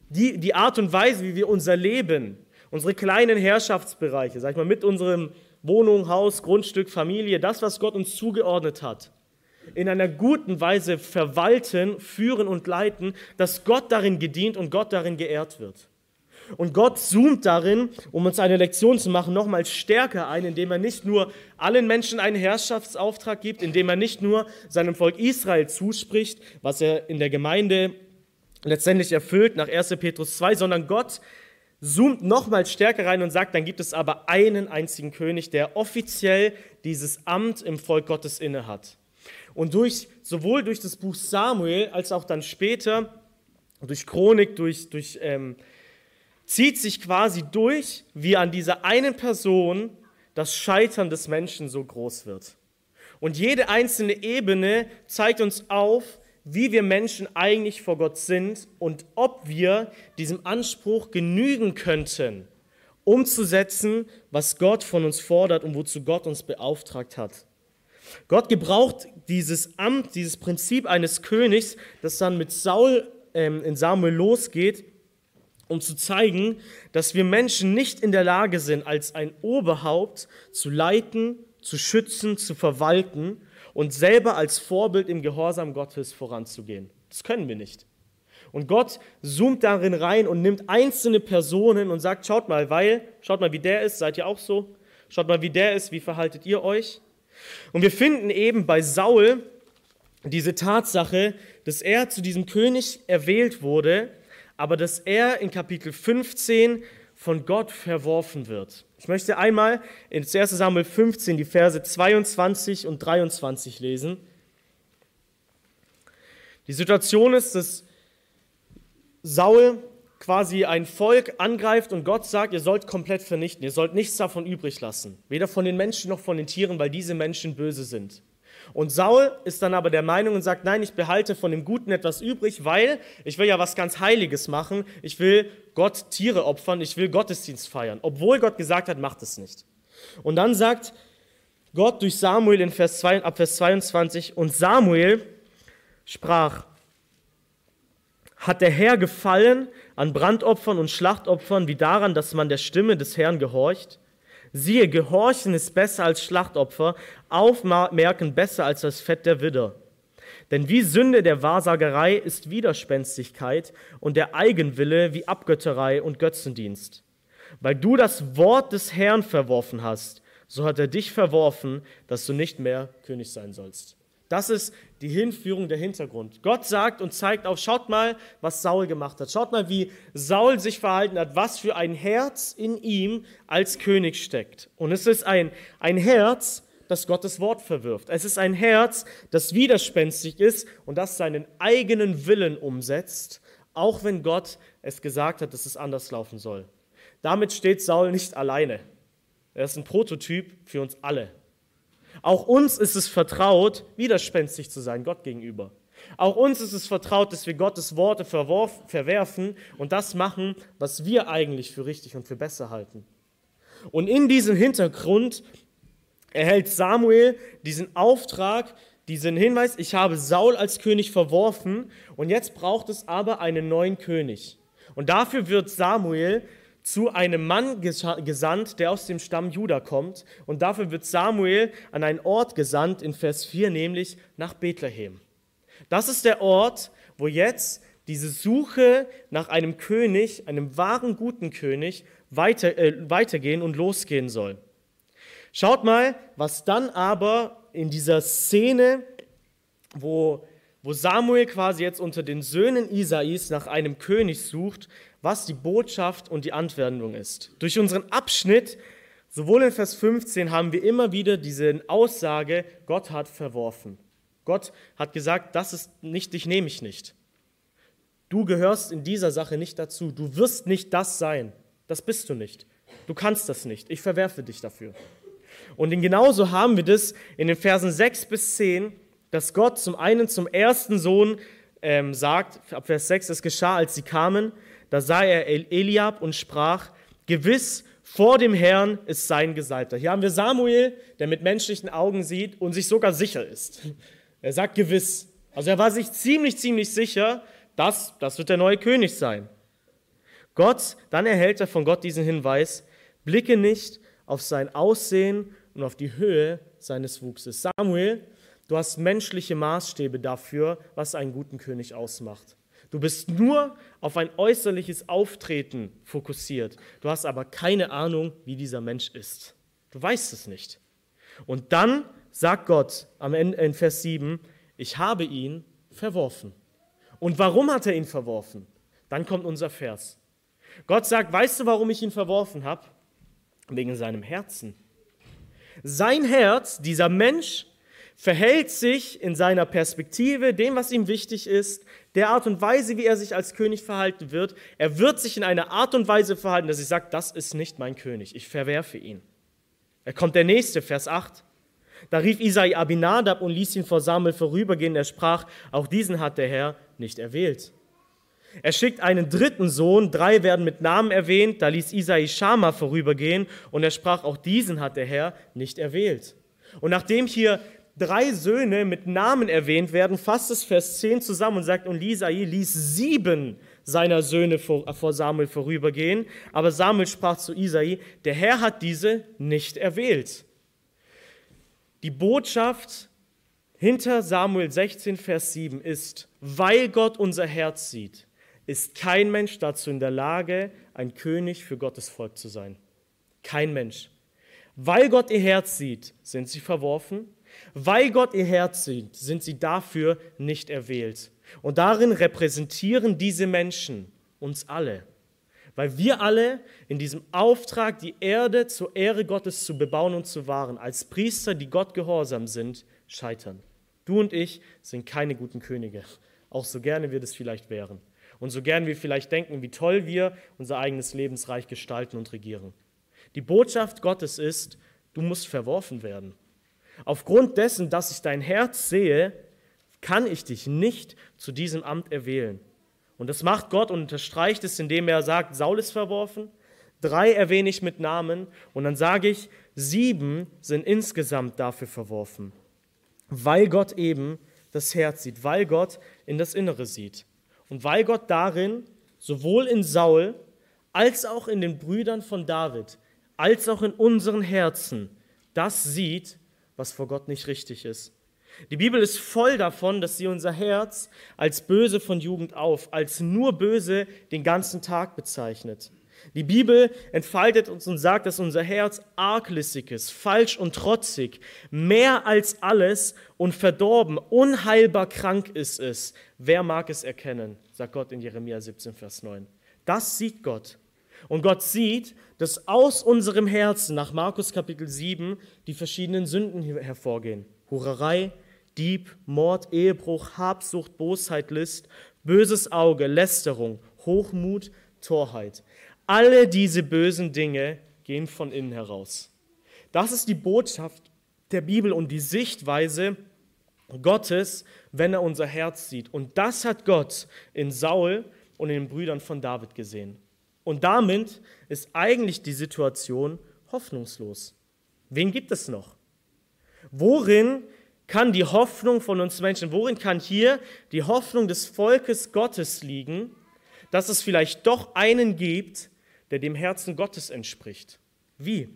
die, die Art und Weise, wie wir unser Leben, unsere kleinen Herrschaftsbereiche, sag ich mal, mit unserem Wohnung, Haus, Grundstück, Familie, das, was Gott uns zugeordnet hat, in einer guten Weise verwalten, führen und leiten, dass Gott darin gedient und Gott darin geehrt wird. Und Gott zoomt darin, um uns eine Lektion zu machen, nochmal stärker ein, indem er nicht nur allen Menschen einen Herrschaftsauftrag gibt, indem er nicht nur seinem Volk Israel zuspricht, was er in der Gemeinde letztendlich erfüllt nach erster Petrus zwei, sondern Gott zoomt nochmal stärker rein und sagt, dann gibt es aber einen einzigen König, der offiziell dieses Amt im Volk Gottes innehat. Und durch, sowohl durch das Buch Samuel als auch dann später, durch Chronik, durch, durch ähm, zieht sich quasi durch, wie an dieser einen Person das Scheitern des Menschen so groß wird. Und jede einzelne Ebene zeigt uns auf, wie wir Menschen eigentlich vor Gott sind und ob wir diesem Anspruch genügen könnten, umzusetzen, was Gott von uns fordert und wozu Gott uns beauftragt hat. Gott gebraucht dieses Amt, dieses Prinzip eines Königs, das dann mit Saul ähm, in Samuel losgeht, um zu zeigen, dass wir Menschen nicht in der Lage sind, als ein Oberhaupt zu leiten, zu schützen, zu verwalten und selber als Vorbild im Gehorsam Gottes voranzugehen. Das können wir nicht. Und Gott zoomt darin rein und nimmt einzelne Personen und sagt, schaut mal, weil, schaut mal, wie der ist, seid ihr auch so? Schaut mal, wie der ist, wie verhaltet ihr euch? Und wir finden eben bei Saul diese Tatsache, dass er zu diesem König erwählt wurde, aber dass er in Kapitel fünfzehn von Gott verworfen wird. Ich möchte einmal in erster Samuel fünfzehn die Verse zweiundzwanzig und dreiundzwanzig lesen. Die Situation ist, dass Saul quasi ein Volk angreift und Gott sagt, ihr sollt komplett vernichten, ihr sollt nichts davon übrig lassen, weder von den Menschen noch von den Tieren, weil diese Menschen böse sind. Und Saul ist dann aber der Meinung und sagt, nein, ich behalte von dem Guten etwas übrig, weil ich will ja was ganz Heiliges machen, ich will Gott Tiere opfern, ich will Gottesdienst feiern, obwohl Gott gesagt hat, macht es nicht. Und dann sagt Gott durch Samuel in Vers zwei, ab Vers zweiundzwanzig, und Samuel sprach, hat der Herr gefallen an Brandopfern und Schlachtopfern, wie daran, dass man der Stimme des Herrn gehorcht? Siehe, Gehorchen ist besser als Schlachtopfer, Aufmerken besser als das Fett der Widder. Denn wie Sünde der Wahrsagerei ist Widerspenstigkeit und der Eigenwille wie Abgötterei und Götzendienst. Weil du das Wort des Herrn verworfen hast, so hat er dich verworfen, dass du nicht mehr König sein sollst. Das ist die Hinführung, der Hintergrund. Gott sagt und zeigt auf, schaut mal, was Saul gemacht hat. Schaut mal, wie Saul sich verhalten hat, was für ein Herz in ihm als König steckt. Und es ist ein, ein Herz, das Gottes Wort verwirft. Es ist ein Herz, das widerspenstig ist und das seinen eigenen Willen umsetzt, auch wenn Gott es gesagt hat, dass es anders laufen soll. Damit steht Saul nicht alleine. Er ist ein Prototyp für uns alle. Auch uns ist es vertraut, widerspenstig zu sein, Gott gegenüber. Auch uns ist es vertraut, dass wir Gottes Worte verworf, verwerfen und das machen, was wir eigentlich für richtig und für besser halten. Und in diesem Hintergrund erhält Samuel diesen Auftrag, diesen Hinweis, ich habe Saul als König verworfen und jetzt braucht es aber einen neuen König. Und dafür wird Samuel zu einem Mann gesandt, der aus dem Stamm Juda kommt. Und dafür wird Samuel an einen Ort gesandt, in Vers vier, nämlich nach Bethlehem. Das ist der Ort, wo jetzt diese Suche nach einem König, einem wahren, guten König, weiter, äh, weitergehen und losgehen soll. Schaut mal, was dann aber in dieser Szene, wo, wo Samuel quasi jetzt unter den Söhnen Isais nach einem König sucht, was die Botschaft und die Anwendung ist. Durch unseren Abschnitt, sowohl in Vers fünfzehn, haben wir immer wieder diese Aussage, Gott hat verworfen. Gott hat gesagt, das ist nicht, dich nehme ich nicht. Du gehörst in dieser Sache nicht dazu. Du wirst nicht das sein. Das bist du nicht. Du kannst das nicht. Ich verwerfe dich dafür. Und genauso haben wir das in den Versen sechs bis zehn, dass Gott zum einen zum ersten Sohn ähm, sagt, ab Vers sechs, es geschah, als sie kamen, da sah er Eliab und sprach, gewiss, vor dem Herrn ist sein Gesalbter. Hier haben wir Samuel, der mit menschlichen Augen sieht und sich sogar sicher ist. Er sagt gewiss. Also er war sich ziemlich, ziemlich sicher, dass das wird der neue König sein. Gott, dann erhält er von Gott diesen Hinweis, blicke nicht auf sein Aussehen und auf die Höhe seines Wuchses. Samuel, du hast menschliche Maßstäbe dafür, was einen guten König ausmacht. Du bist nur auf ein äußerliches Auftreten fokussiert. Du hast aber keine Ahnung, wie dieser Mensch ist. Du weißt es nicht. Und dann sagt Gott am Ende in Vers sieben, ich habe ihn verworfen. Und warum hat er ihn verworfen? Dann kommt unser Vers. Gott sagt, weißt du, warum ich ihn verworfen habe? Wegen seinem Herzen. Sein Herz, dieser Mensch, verhält sich in seiner Perspektive, dem, was ihm wichtig ist, der Art und Weise, wie er sich als König verhalten wird. Er wird sich in einer Art und Weise verhalten, dass ich sage, das ist nicht mein König, ich verwerfe ihn. Da kommt der nächste, Vers acht. Da rief Isai Abinadab und ließ ihn vor Samuel vorübergehen. Er sprach, auch diesen hat der Herr nicht erwählt. Er schickt einen dritten Sohn, drei werden mit Namen erwähnt. Da ließ Isai Schama vorübergehen und er sprach, auch diesen hat der Herr nicht erwählt. Und nachdem hier drei Söhne mit Namen erwähnt werden, fasst es Vers zehn zusammen und sagt, und Isai ließ sieben seiner Söhne vor, vor Samuel vorübergehen. Aber Samuel sprach zu Isai, der Herr hat diese nicht erwählt. Die Botschaft hinter Samuel sechzehn, Vers sieben ist, weil Gott unser Herz sieht, ist kein Mensch dazu in der Lage, ein König für Gottes Volk zu sein. Kein Mensch. Weil Gott ihr Herz sieht, sind sie verworfen. Weil Gott ihr Herz sieht, sind sie dafür nicht erwählt. Und darin repräsentieren diese Menschen uns alle. Weil wir alle in diesem Auftrag, die Erde zur Ehre Gottes zu bebauen und zu wahren, als Priester, die Gott gehorsam sind, scheitern. Du und ich sind keine guten Könige, auch so gerne wir das vielleicht wären. Und so gern wir vielleicht denken, wie toll wir unser eigenes Lebensreich gestalten und regieren. Die Botschaft Gottes ist, du musst verworfen werden. Aufgrund dessen, dass ich dein Herz sehe, kann ich dich nicht zu diesem Amt erwählen. Und das macht Gott und unterstreicht es, indem er sagt, Saul ist verworfen, drei erwähne ich mit Namen und dann sage ich, sieben sind insgesamt dafür verworfen, weil Gott eben das Herz sieht, weil Gott in das Innere sieht und weil Gott darin, sowohl in Saul als auch in den Brüdern von David, als auch in unseren Herzen, das sieht, was vor Gott nicht richtig ist. Die Bibel ist voll davon, dass sie unser Herz als böse von Jugend auf, als nur böse den ganzen Tag bezeichnet. Die Bibel entfaltet uns und sagt, dass unser Herz arglistig ist, falsch und trotzig, mehr als alles und verdorben, unheilbar krank ist es. Wer mag es erkennen, sagt Gott in Jeremia siebzehn, Vers neun. Das sieht Gott. Und Gott sieht, dass aus unserem Herzen nach Markus Kapitel sieben die verschiedenen Sünden hervorgehen. Hurerei, Dieb, Mord, Ehebruch, Habsucht, Bosheit, List, böses Auge, Lästerung, Hochmut, Torheit. Alle diese bösen Dinge gehen von innen heraus. Das ist die Botschaft der Bibel und die Sichtweise Gottes, wenn er unser Herz sieht. Und das hat Gott in Saul und in den Brüdern von David gesehen. Und damit ist eigentlich die Situation hoffnungslos. Wen gibt es noch? Worin kann die Hoffnung von uns Menschen, worin kann hier die Hoffnung des Volkes Gottes liegen, dass es vielleicht doch einen gibt, der dem Herzen Gottes entspricht? Wie?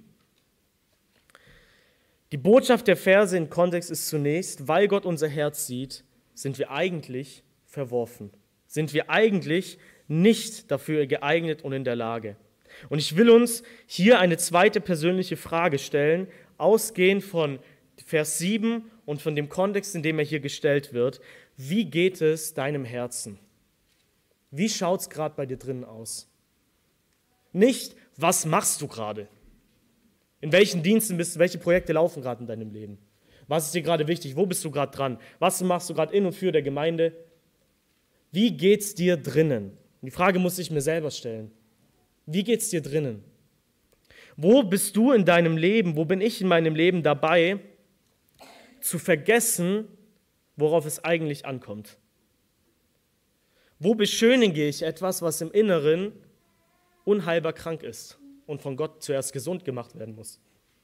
Die Botschaft der Verse im Kontext ist zunächst, weil Gott unser Herz sieht, sind wir eigentlich verworfen. Sind wir eigentlich nicht dafür geeignet und in der Lage. Und ich will uns hier eine zweite persönliche Frage stellen, ausgehend von Vers sieben und von dem Kontext, in dem er hier gestellt wird. Wie geht es deinem Herzen? Wie schaut es gerade bei dir drinnen aus? Nicht, was machst du gerade? In welchen Diensten bist du? Welche Projekte laufen gerade in deinem Leben? Was ist dir gerade wichtig? Wo bist du gerade dran? Was machst du gerade in und für der Gemeinde? Wie geht es dir drinnen? Und die Frage muss ich mir selber stellen. Wie geht es dir drinnen? Wo bist du in deinem Leben, wo bin ich in meinem Leben dabei, zu vergessen, worauf es eigentlich ankommt? Wo beschönige ich etwas, was im Inneren unheilbar krank ist und von Gott zuerst gesund gemacht werden muss?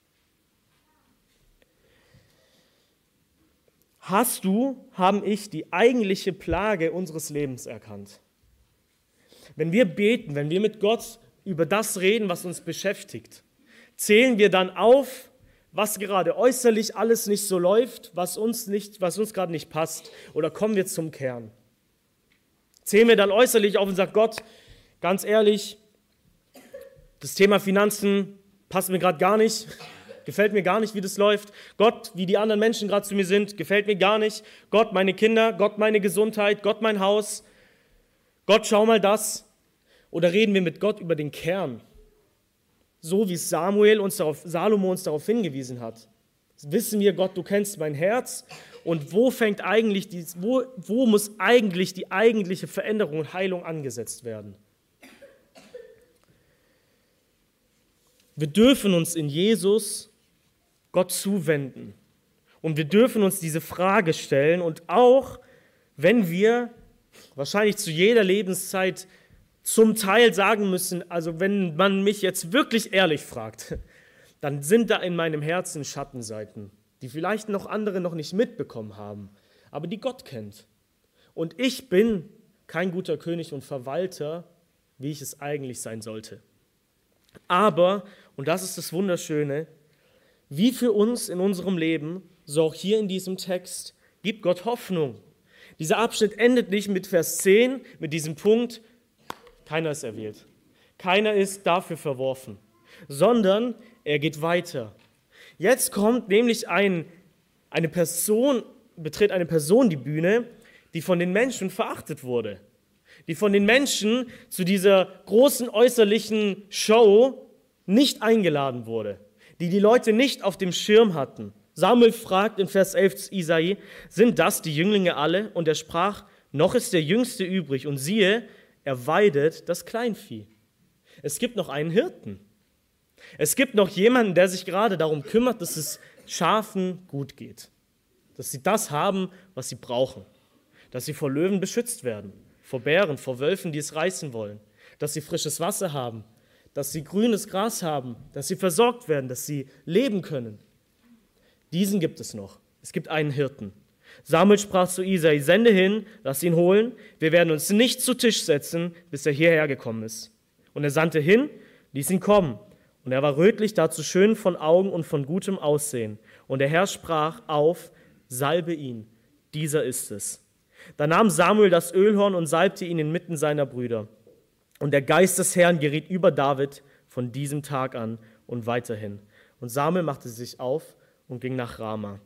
Hast du, haben ich die eigentliche Plage unseres Lebens erkannt? Wenn wir beten, wenn wir mit Gott über das reden, was uns beschäftigt, zählen wir dann auf, was gerade äußerlich alles nicht so läuft, was uns, nicht, was uns gerade nicht passt, oder kommen wir zum Kern? Zählen wir dann äußerlich auf und sagen, Gott, ganz ehrlich, das Thema Finanzen passt mir gerade gar nicht, gefällt mir gar nicht, wie das läuft. Gott, wie die anderen Menschen gerade zu mir sind, gefällt mir gar nicht. Gott, meine Kinder, Gott, meine Gesundheit, Gott, mein Haus. Gott, schau mal das. Oder reden wir mit Gott über den Kern? So wie Samuel uns darauf, Salomo uns darauf hingewiesen hat. Wissen wir, Gott, du kennst mein Herz. Und wo fängt eigentlich die, wo, wo muss eigentlich die eigentliche Veränderung und Heilung angesetzt werden? Wir dürfen uns in Jesus Gott zuwenden. Und wir dürfen uns diese Frage stellen. Und auch wenn wir wahrscheinlich zu jeder Lebenszeit zum Teil sagen müssen, also wenn man mich jetzt wirklich ehrlich fragt, dann sind da in meinem Herzen Schattenseiten, die vielleicht noch andere noch nicht mitbekommen haben, aber die Gott kennt. Und ich bin kein guter König und Verwalter, wie ich es eigentlich sein sollte. Aber, und das ist das Wunderschöne, wie für uns in unserem Leben, so auch hier in diesem Text, gibt Gott Hoffnung. Dieser Abschnitt endet nicht mit Vers zehn, mit diesem Punkt, keiner ist erwählt, keiner ist dafür verworfen, sondern er geht weiter. Jetzt kommt nämlich ein, eine Person, betritt eine Person die Bühne, die von den Menschen verachtet wurde, die von den Menschen zu dieser großen äußerlichen Show nicht eingeladen wurde, die die Leute nicht auf dem Schirm hatten. Samuel fragt in Vers elf zu Isai, sind das die Jünglinge alle? Und er sprach, noch ist der Jüngste übrig und siehe, er weidet das Kleinvieh. Es gibt noch einen Hirten. Es gibt noch jemanden, der sich gerade darum kümmert, dass es Schafen gut geht. Dass sie das haben, was sie brauchen. Dass sie vor Löwen beschützt werden, vor Bären, vor Wölfen, die es reißen wollen. Dass sie frisches Wasser haben, dass sie grünes Gras haben, dass sie versorgt werden, dass sie leben können. Diesen gibt es noch. Es gibt einen Hirten. Samuel sprach zu Isai, sende hin, lass ihn holen, wir werden uns nicht zu Tisch setzen, bis er hierher gekommen ist. Und er sandte hin, ließ ihn kommen. Und er war rötlich, dazu schön von Augen und von gutem Aussehen. Und der Herr sprach auf, salbe ihn, dieser ist es. Da nahm Samuel das Ölhorn und salbte ihn inmitten seiner Brüder. Und der Geist des Herrn geriet über David von diesem Tag an und weiterhin. Und Samuel machte sich auf und ging nach Rama.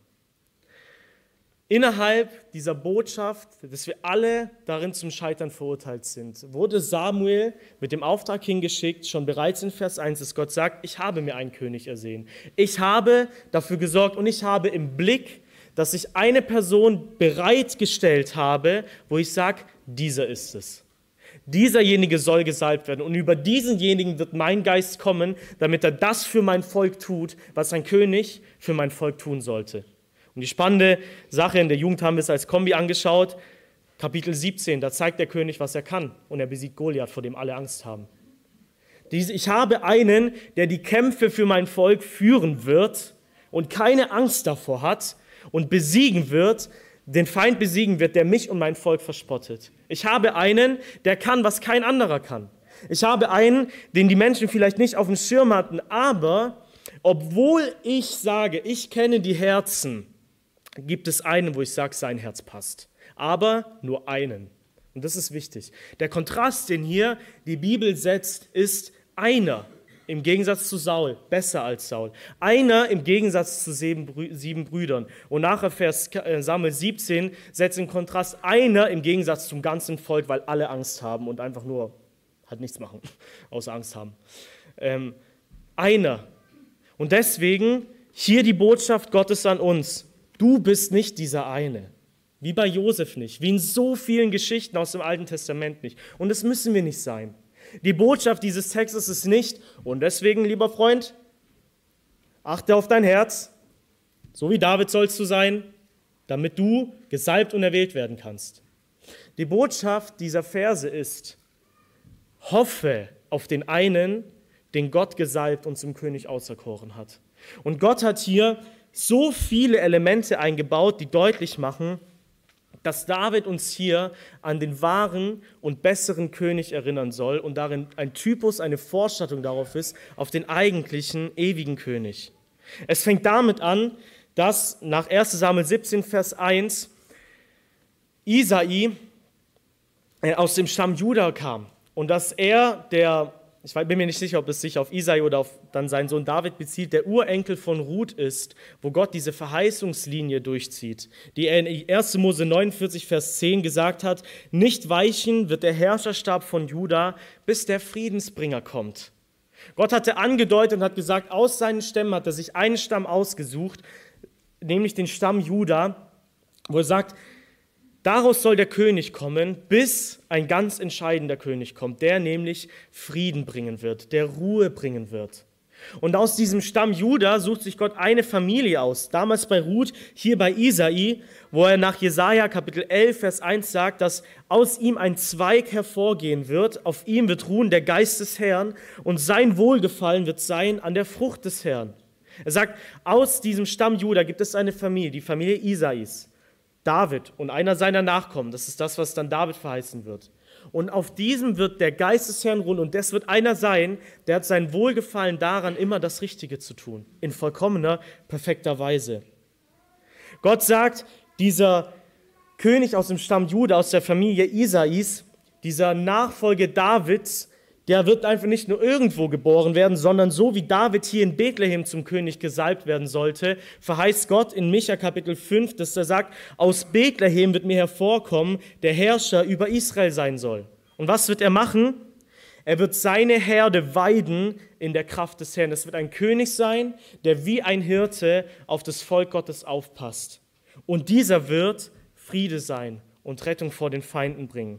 Innerhalb dieser Botschaft, dass wir alle darin zum Scheitern verurteilt sind, wurde Samuel mit dem Auftrag hingeschickt, schon bereits in Vers eins, dass Gott sagt, ich habe mir einen König ersehen. Ich habe dafür gesorgt und ich habe im Blick, dass ich eine Person bereitgestellt habe, wo ich sage, dieser ist es. Dieserjenige soll gesalbt werden und über diesenjenigen wird mein Geist kommen, damit er das für mein Volk tut, was ein König für mein Volk tun sollte. Und die spannende Sache, in der Jugend haben wir es als Kombi angeschaut, Kapitel siebzehn, da zeigt der König, was er kann und er besiegt Goliath, vor dem alle Angst haben. Ich habe einen, der die Kämpfe für mein Volk führen wird und keine Angst davor hat und besiegen wird, den Feind besiegen wird, der mich und mein Volk verspottet. Ich habe einen, der kann, was kein anderer kann. Ich habe einen, den die Menschen vielleicht nicht auf dem Schirm hatten, aber obwohl ich sage, ich kenne die Herzen, gibt es einen, wo ich sage, sein Herz passt. Aber nur einen. Und das ist wichtig. Der Kontrast, den hier die Bibel setzt, ist einer im Gegensatz zu Saul, besser als Saul. Einer im Gegensatz zu sieben, Brü- sieben Brüdern. Und nachher Vers Samuel siebzehn setzt in Kontrast einer im Gegensatz zum ganzen Volk, weil alle Angst haben und einfach nur halt nichts machen, außer Angst haben. Ähm, einer. Und deswegen hier die Botschaft Gottes an uns. Du bist nicht dieser eine. Wie bei Josef nicht, wie in so vielen Geschichten aus dem Alten Testament nicht. Und das müssen wir nicht sein. Die Botschaft dieses Textes ist nicht, und deswegen, lieber Freund, achte auf dein Herz, so wie David sollst du sein, damit du gesalbt und erwählt werden kannst. Die Botschaft dieser Verse ist, hoffe auf den einen, den Gott gesalbt und zum König auserkoren hat. Und Gott hat hier so viele Elemente eingebaut, die deutlich machen, dass David uns hier an den wahren und besseren König erinnern soll und darin ein Typus, eine Vorstattung darauf ist, auf den eigentlichen, ewigen König. Es fängt damit an, dass nach erster Samuel siebzehn, Vers eins, Isai aus dem Stamm Juda kam und dass er, der, ich bin mir nicht sicher, ob es sich auf Isai oder auf dann seinen Sohn David bezieht, der Urenkel von Ruth ist, wo Gott diese Verheißungslinie durchzieht, die er in erster Mose neunundvierzig, Vers zehn gesagt hat, nicht weichen wird der Herrscherstab von Juda, bis der Friedensbringer kommt. Gott hatte angedeutet und hat gesagt, aus seinen Stämmen hat er sich einen Stamm ausgesucht, nämlich den Stamm Juda, wo er sagt, daraus soll der König kommen, bis ein ganz entscheidender König kommt, der nämlich Frieden bringen wird, der Ruhe bringen wird. Und aus diesem Stamm Juda sucht sich Gott eine Familie aus. Damals bei Ruth, hier bei Isai, wo er nach Jesaja Kapitel elf, Vers eins sagt, dass aus ihm ein Zweig hervorgehen wird, auf ihm wird ruhen der Geist des Herrn und sein Wohlgefallen wird sein an der Frucht des Herrn. Er sagt, aus diesem Stamm Juda gibt es eine Familie, die Familie Isais. David und einer seiner Nachkommen, das ist das, was dann David verheißen wird. Und auf diesem wird der Geist des Herrn ruhen und das wird einer sein, der hat sein Wohlgefallen daran, immer das Richtige zu tun, in vollkommener, perfekter Weise. Gott sagt, dieser König aus dem Stamm Juda, aus der Familie Isais, dieser Nachfolger Davids, der wird einfach nicht nur irgendwo geboren werden, sondern so wie David hier in Bethlehem zum König gesalbt werden sollte, verheißt Gott in Micha Kapitel fünf, dass er sagt, aus Bethlehem wird mir hervorkommen, der Herrscher über Israel sein soll. Und was wird er machen? Er wird seine Herde weiden in der Kraft des Herrn. Es wird ein König sein, der wie ein Hirte auf das Volk Gottes aufpasst. Und dieser wird Friede sein und Rettung vor den Feinden bringen.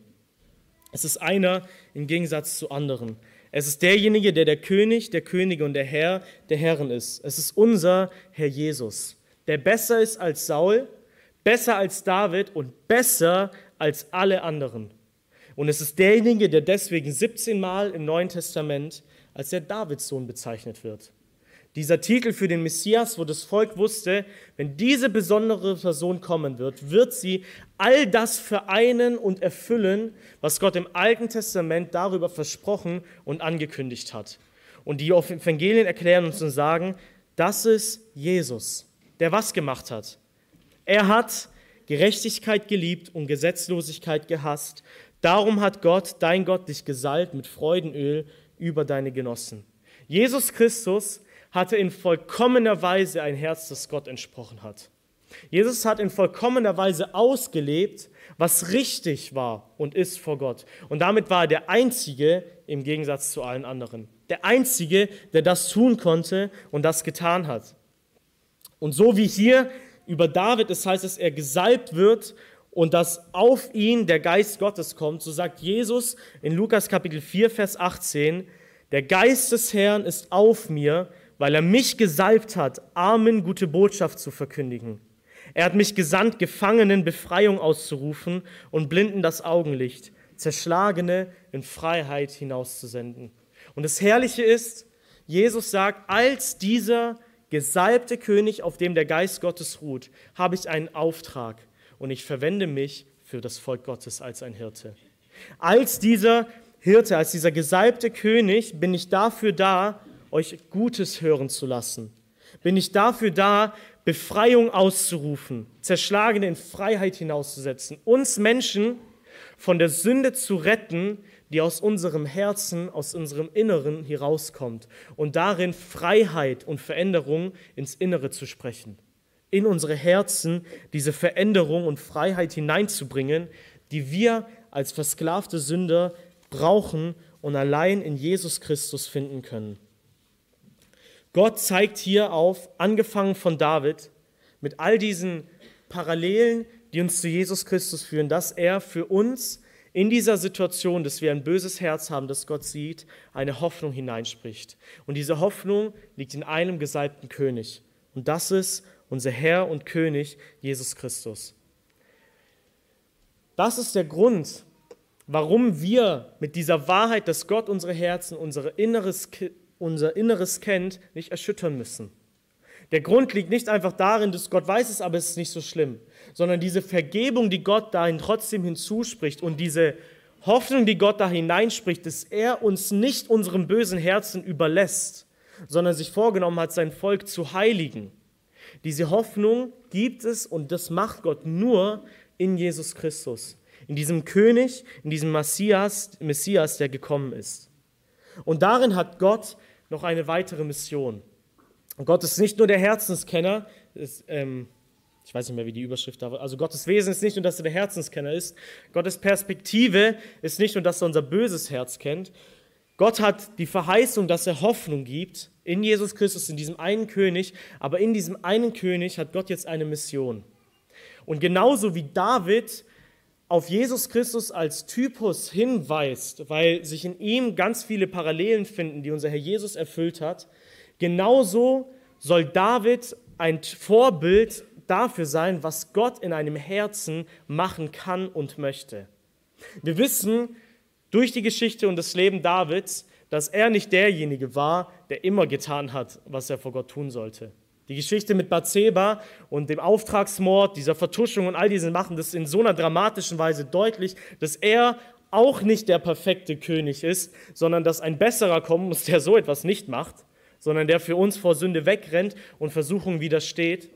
Es ist einer im Gegensatz zu anderen. Es ist derjenige, der der König, der Könige und der Herr der Herren ist. Es ist unser Herr Jesus, der besser ist als Saul, besser als David und besser als alle anderen. Und es ist derjenige, der deswegen siebzehn Mal im Neuen Testament als der Davidssohn bezeichnet wird. Dieser Titel für den Messias, wo das Volk wusste, wenn diese besondere Person kommen wird, wird sie all das vereinen und erfüllen, was Gott im Alten Testament darüber versprochen und angekündigt hat. Und die Evangelien erklären uns und sagen, das ist Jesus, der was gemacht hat. Er hat Gerechtigkeit geliebt und Gesetzlosigkeit gehasst. Darum hat Gott, dein Gott, dich gesalbt mit Freudenöl über deine Genossen. Jesus Christus hatte in vollkommener Weise ein Herz, das Gott entsprochen hat. Jesus hat in vollkommener Weise ausgelebt, was richtig war und ist vor Gott. Und damit war er der Einzige im Gegensatz zu allen anderen. Der Einzige, der das tun konnte und das getan hat. Und so wie hier über David, das heißt, dass er gesalbt wird und dass auf ihn der Geist Gottes kommt, so sagt Jesus in Lukas Kapitel vier, Vers achtzehn, der Geist des Herrn ist auf mir, weil er mich gesalbt hat, Armen gute Botschaft zu verkündigen. Er hat mich gesandt, Gefangenen Befreiung auszurufen und Blinden das Augenlicht, Zerschlagene in Freiheit hinauszusenden. Und das Herrliche ist, Jesus sagt, als dieser gesalbte König, auf dem der Geist Gottes ruht, habe ich einen Auftrag und ich verwende mich für das Volk Gottes als ein Hirte. Als dieser Hirte, als dieser gesalbte König bin ich dafür da, euch Gutes hören zu lassen. Bin ich dafür da, Befreiung auszurufen, Zerschlagene in Freiheit hinauszusetzen, uns Menschen von der Sünde zu retten, die aus unserem Herzen, aus unserem Inneren herauskommt und darin Freiheit und Veränderung ins Innere zu sprechen. In unsere Herzen diese Veränderung und Freiheit hineinzubringen, die wir als versklavte Sünder brauchen und allein in Jesus Christus finden können. Gott zeigt hier auf, angefangen von David, mit all diesen Parallelen, die uns zu Jesus Christus führen, dass er für uns in dieser Situation, dass wir ein böses Herz haben, das Gott sieht, eine Hoffnung hineinspricht. Und diese Hoffnung liegt in einem gesalbten König. Und das ist unser Herr und König, Jesus Christus. Das ist der Grund, warum wir mit dieser Wahrheit, dass Gott unsere Herzen, unser Inneres, unser Inneres kennt, nicht erschüttern müssen. Der Grund liegt nicht einfach darin, dass Gott weiß es, aber es ist nicht so schlimm, sondern diese Vergebung, die Gott dahin trotzdem hinzuspricht und diese Hoffnung, die Gott da hineinspricht, dass er uns nicht unserem bösen Herzen überlässt, sondern sich vorgenommen hat, sein Volk zu heiligen. Diese Hoffnung gibt es und das macht Gott nur in Jesus Christus, in diesem König, in diesem Messias, Messias, der gekommen ist. Und darin hat Gott noch eine weitere Mission. Und Gott ist nicht nur der Herzenskenner, ist, ähm, ich weiß nicht mehr, wie die Überschrift da war, also Gottes Wesen ist nicht nur, dass er der Herzenskenner ist, Gottes Perspektive ist nicht nur, dass er unser böses Herz kennt, Gott hat die Verheißung, dass er Hoffnung gibt in Jesus Christus, in diesem einen König, aber in diesem einen König hat Gott jetzt eine Mission. Und genauso wie David auf Jesus Christus als Typus hinweist, weil sich in ihm ganz viele Parallelen finden, die unser Herr Jesus erfüllt hat, genauso soll David ein Vorbild dafür sein, was Gott in einem Herzen machen kann und möchte. Wir wissen durch die Geschichte und das Leben Davids, dass er nicht derjenige war, der immer getan hat, was er vor Gott tun sollte. Die Geschichte mit Bathseba und dem Auftragsmord, dieser Vertuschung und all diesen machen das in so einer dramatischen Weise deutlich, dass er auch nicht der perfekte König ist, sondern dass ein besserer kommen muss, der so etwas nicht macht, sondern der für uns vor Sünde wegrennt und Versuchung widersteht.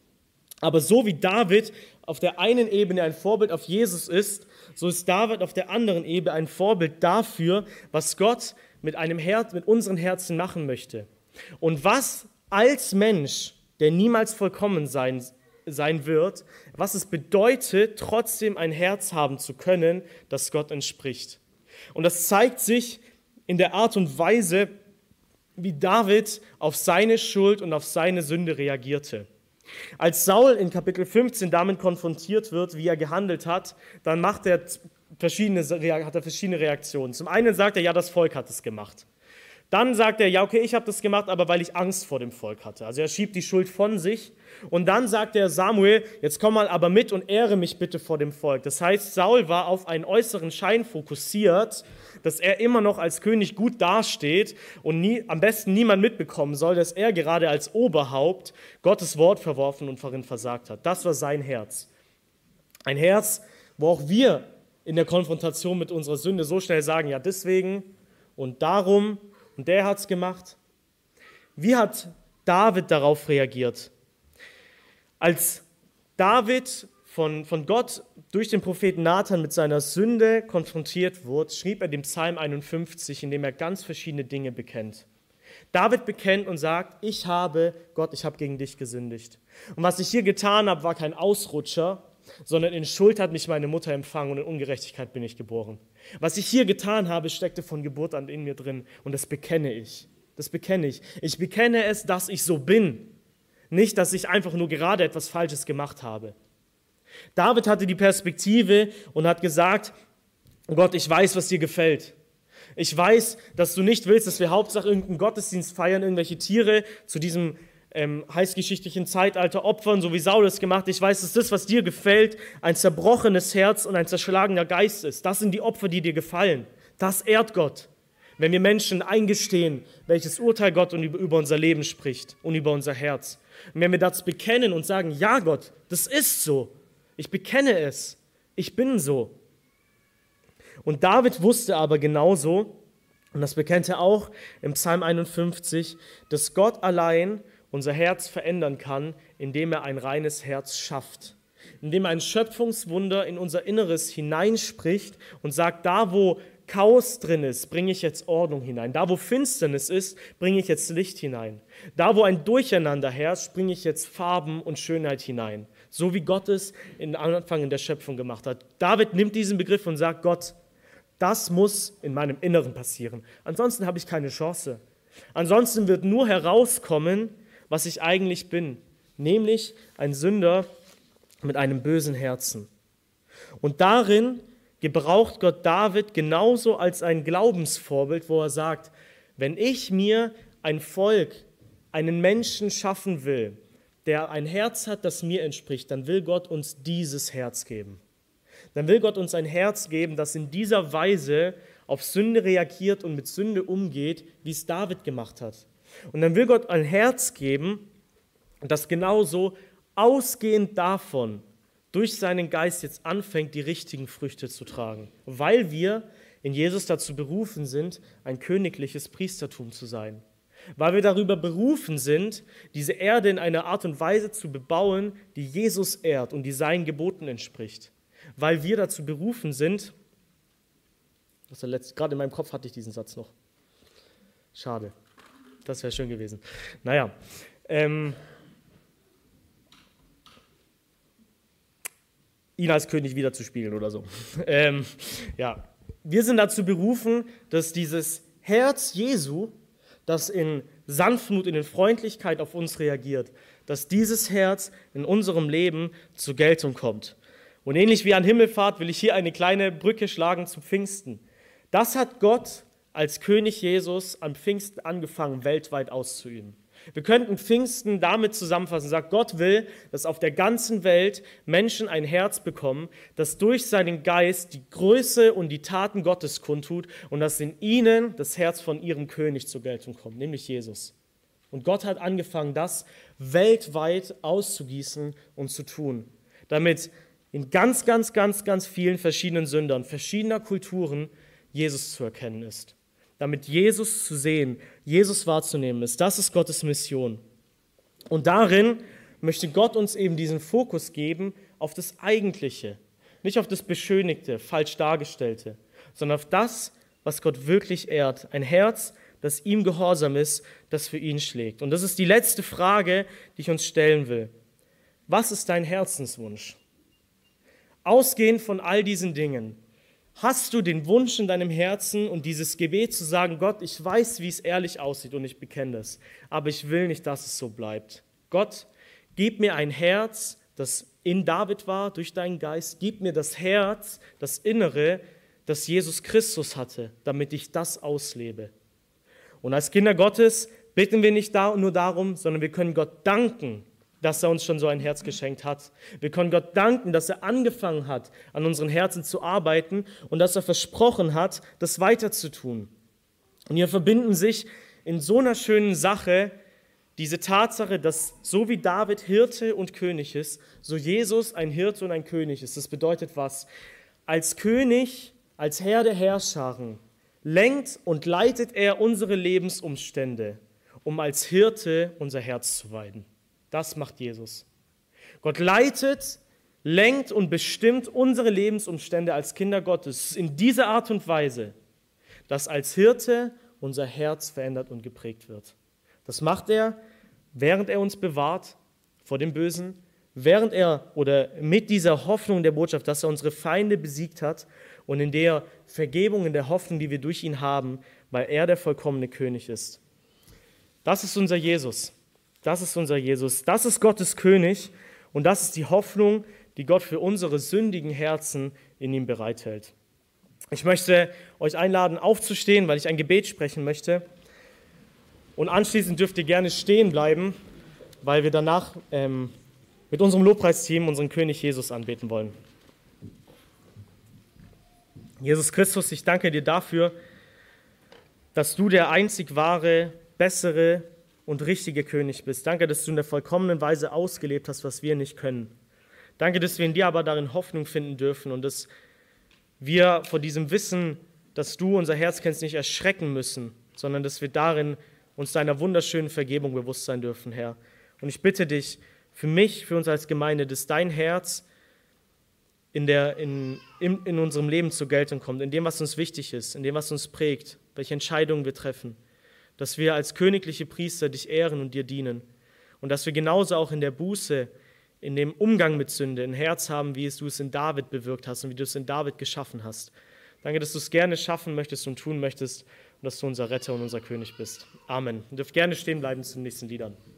Aber so wie David auf der einen Ebene ein Vorbild auf Jesus ist, so ist David auf der anderen Ebene ein Vorbild dafür, was Gott mit einem Herz, mit unseren Herzen machen möchte. Und was als Mensch, der niemals vollkommen sein, sein wird, was es bedeutet, trotzdem ein Herz haben zu können, das Gott entspricht. Und das zeigt sich in der Art und Weise, wie David auf seine Schuld und auf seine Sünde reagierte. Als Saul in Kapitel fünfzehn damit konfrontiert wird, wie er gehandelt hat, dann macht er verschiedene, hat er verschiedene Reaktionen. Zum einen sagt er, ja, das Volk hat es gemacht. Dann sagt er, ja, okay, ich habe das gemacht, aber weil ich Angst vor dem Volk hatte. Also er schiebt die Schuld von sich. Und dann sagt er, Samuel, jetzt komm mal aber mit und ehre mich bitte vor dem Volk. Das heißt, Saul war auf einen äußeren Schein fokussiert, dass er immer noch als König gut dasteht und nie, am besten niemand mitbekommen soll, dass er gerade als Oberhaupt Gottes Wort verworfen und darin versagt hat. Das war sein Herz. Ein Herz, wo auch wir in der Konfrontation mit unserer Sünde so schnell sagen, ja, deswegen und darum und der hat es gemacht. Wie hat David darauf reagiert? Als David von, von Gott durch den Propheten Nathan mit seiner Sünde konfrontiert wurde, schrieb er den Psalm einundfünfzig, in dem er ganz verschiedene Dinge bekennt. David bekennt und sagt, ich habe, Gott, ich habe gegen dich gesündigt. Und was ich hier getan habe, war kein Ausrutscher, sondern in Schuld hat mich meine Mutter empfangen und in Ungerechtigkeit bin ich geboren. Was ich hier getan habe, steckte von Geburt an in mir drin und das bekenne ich. Das bekenne ich. Ich bekenne es, dass ich so bin, nicht, dass ich einfach nur gerade etwas Falsches gemacht habe. David hatte die Perspektive und hat gesagt, Gott, ich weiß, was dir gefällt. Ich weiß, dass du nicht willst, dass wir Hauptsache irgendeinen Gottesdienst feiern, irgendwelche Tiere zu diesem ähm, heißgeschichtlichen Zeitalter opfern, so wie Saul es gemacht hat. Ich weiß, dass das, was dir gefällt, ein zerbrochenes Herz und ein zerschlagener Geist ist. Das sind die Opfer, die dir gefallen. Das ehrt Gott, wenn wir Menschen eingestehen, welches Urteil Gott über unser Leben spricht und über unser Herz. Und wenn wir das bekennen und sagen, ja Gott, das ist so, ich bekenne es, ich bin so. Und David wusste aber genauso, und das bekennt er auch im Psalm einundfünfzig, dass Gott allein unser Herz verändern kann, indem er ein reines Herz schafft. Indem er ein Schöpfungswunder in unser Inneres hineinspricht und sagt, da wo Chaos drin ist, bringe ich jetzt Ordnung hinein. Da wo Finsternis ist, bringe ich jetzt Licht hinein. Da wo ein Durcheinander herrscht, bringe ich jetzt Farben und Schönheit hinein. So wie Gott es am Anfang in der Schöpfung gemacht hat. David nimmt diesen Begriff und sagt, Gott, das muss in meinem Inneren passieren. Ansonsten habe ich keine Chance. Ansonsten wird nur herauskommen, was ich eigentlich bin, nämlich ein Sünder mit einem bösen Herzen. Und darin gebraucht Gott David genauso als ein Glaubensvorbild, wo er sagt, wenn ich mir ein Volk, einen Menschen schaffen will, der ein Herz hat, das mir entspricht, dann will Gott uns dieses Herz geben. Dann will Gott uns ein Herz geben, das in dieser Weise auf Sünde reagiert und mit Sünde umgeht, wie es David gemacht hat. Und dann will Gott ein Herz geben, Und dass genauso ausgehend davon durch seinen Geist jetzt anfängt, die richtigen Früchte zu tragen, weil wir in Jesus dazu berufen sind, ein königliches Priestertum zu sein. Weil wir darüber berufen sind, diese Erde in einer Art und Weise zu bebauen, die Jesus ehrt und die seinen Geboten entspricht. Weil wir dazu berufen sind, das der letzte, gerade in meinem Kopf hatte ich diesen Satz noch. Schade, das wäre schön gewesen. Naja, ähm, ihn als König wiederzuspiegeln oder so. ähm, ja, wir sind dazu berufen, dass dieses Herz Jesu, das in Sanftmut, in Freundlichkeit auf uns reagiert, dass dieses Herz in unserem Leben zur Geltung kommt. Und ähnlich wie an Himmelfahrt will ich hier eine kleine Brücke schlagen zu Pfingsten. Das hat Gott als König Jesus am Pfingsten angefangen, weltweit auszuüben. Wir könnten Pfingsten damit zusammenfassen, sagt Gott will, dass auf der ganzen Welt Menschen ein Herz bekommen, das durch seinen Geist die Größe und die Taten Gottes kundtut und dass in ihnen das Herz von ihrem König zur Geltung kommt, nämlich Jesus. Und Gott hat angefangen, das weltweit auszugießen und zu tun, damit in ganz, ganz, ganz, ganz vielen verschiedenen Sündern, verschiedener Kulturen Jesus zu erkennen ist. Damit Jesus zu sehen, Jesus wahrzunehmen ist. Das ist Gottes Mission. Und darin möchte Gott uns eben diesen Fokus geben auf das Eigentliche, nicht auf das Beschönigte, falsch Dargestellte, sondern auf das, was Gott wirklich ehrt. Ein Herz, das ihm gehorsam ist, das für ihn schlägt. Und das ist die letzte Frage, die ich uns stellen will. Was ist dein Herzenswunsch? Ausgehend von all diesen Dingen, hast du den Wunsch in deinem Herzen und dieses Gebet zu sagen, Gott, ich weiß, wie es ehrlich aussieht und ich bekenne es, aber ich will nicht, dass es so bleibt. Gott, gib mir ein Herz, das in David war, durch deinen Geist. Gib mir das Herz, das Innere, das Jesus Christus hatte, damit ich das auslebe. Und als Kinder Gottes bitten wir nicht nur darum, sondern wir können Gott danken, dass er uns schon so ein Herz geschenkt hat. Wir können Gott danken, dass er angefangen hat, an unseren Herzen zu arbeiten und dass er versprochen hat, das weiterzutun. Und hier verbinden sich in so einer schönen Sache diese Tatsache, dass so wie David Hirte und König ist, so Jesus ein Hirte und ein König ist. Das bedeutet was? Als König, als Herr der Herrscharen, lenkt und leitet er unsere Lebensumstände, um als Hirte unser Herz zu weiden. Das macht Jesus. Gott leitet, lenkt und bestimmt unsere Lebensumstände als Kinder Gottes in dieser Art und Weise, dass als Hirte unser Herz verändert und geprägt wird. Das macht er, während er uns bewahrt vor dem Bösen, während er oder mit dieser Hoffnung der Botschaft, dass er unsere Feinde besiegt hat und in der Vergebung, in der Hoffnung, die wir durch ihn haben, weil er der vollkommene König ist. Das ist unser Jesus. Das ist unser Jesus, das ist Gottes König und das ist die Hoffnung, die Gott für unsere sündigen Herzen in ihm bereithält. Ich möchte euch einladen, aufzustehen, weil ich ein Gebet sprechen möchte. Und anschließend dürft ihr gerne stehen bleiben, weil wir danach ähm, mit unserem Lobpreisteam unseren König Jesus anbeten wollen. Jesus Christus, ich danke dir dafür, dass du der einzig wahre, bessere und richtige König bist. Danke, dass du in der vollkommenen Weise ausgelebt hast, was wir nicht können. Danke, dass wir in dir aber darin Hoffnung finden dürfen und dass wir vor diesem Wissen, dass du unser Herz kennst, nicht erschrecken müssen, sondern dass wir darin uns deiner wunderschönen Vergebung bewusst sein dürfen, Herr. Und ich bitte dich für mich, für uns als Gemeinde, dass dein Herz in, der, in, in, in unserem Leben zur Geltung kommt, in dem, was uns wichtig ist, in dem, was uns prägt, welche Entscheidungen wir treffen, dass wir als königliche Priester dich ehren und dir dienen und dass wir genauso auch in der Buße, in dem Umgang mit Sünde ein Herz haben, wie es du es in David bewirkt hast und wie du es in David geschaffen hast. Danke, dass du es gerne schaffen möchtest und tun möchtest und dass du unser Retter und unser König bist. Amen. Ihr dürft gerne stehen bleiben zu den nächsten Liedern.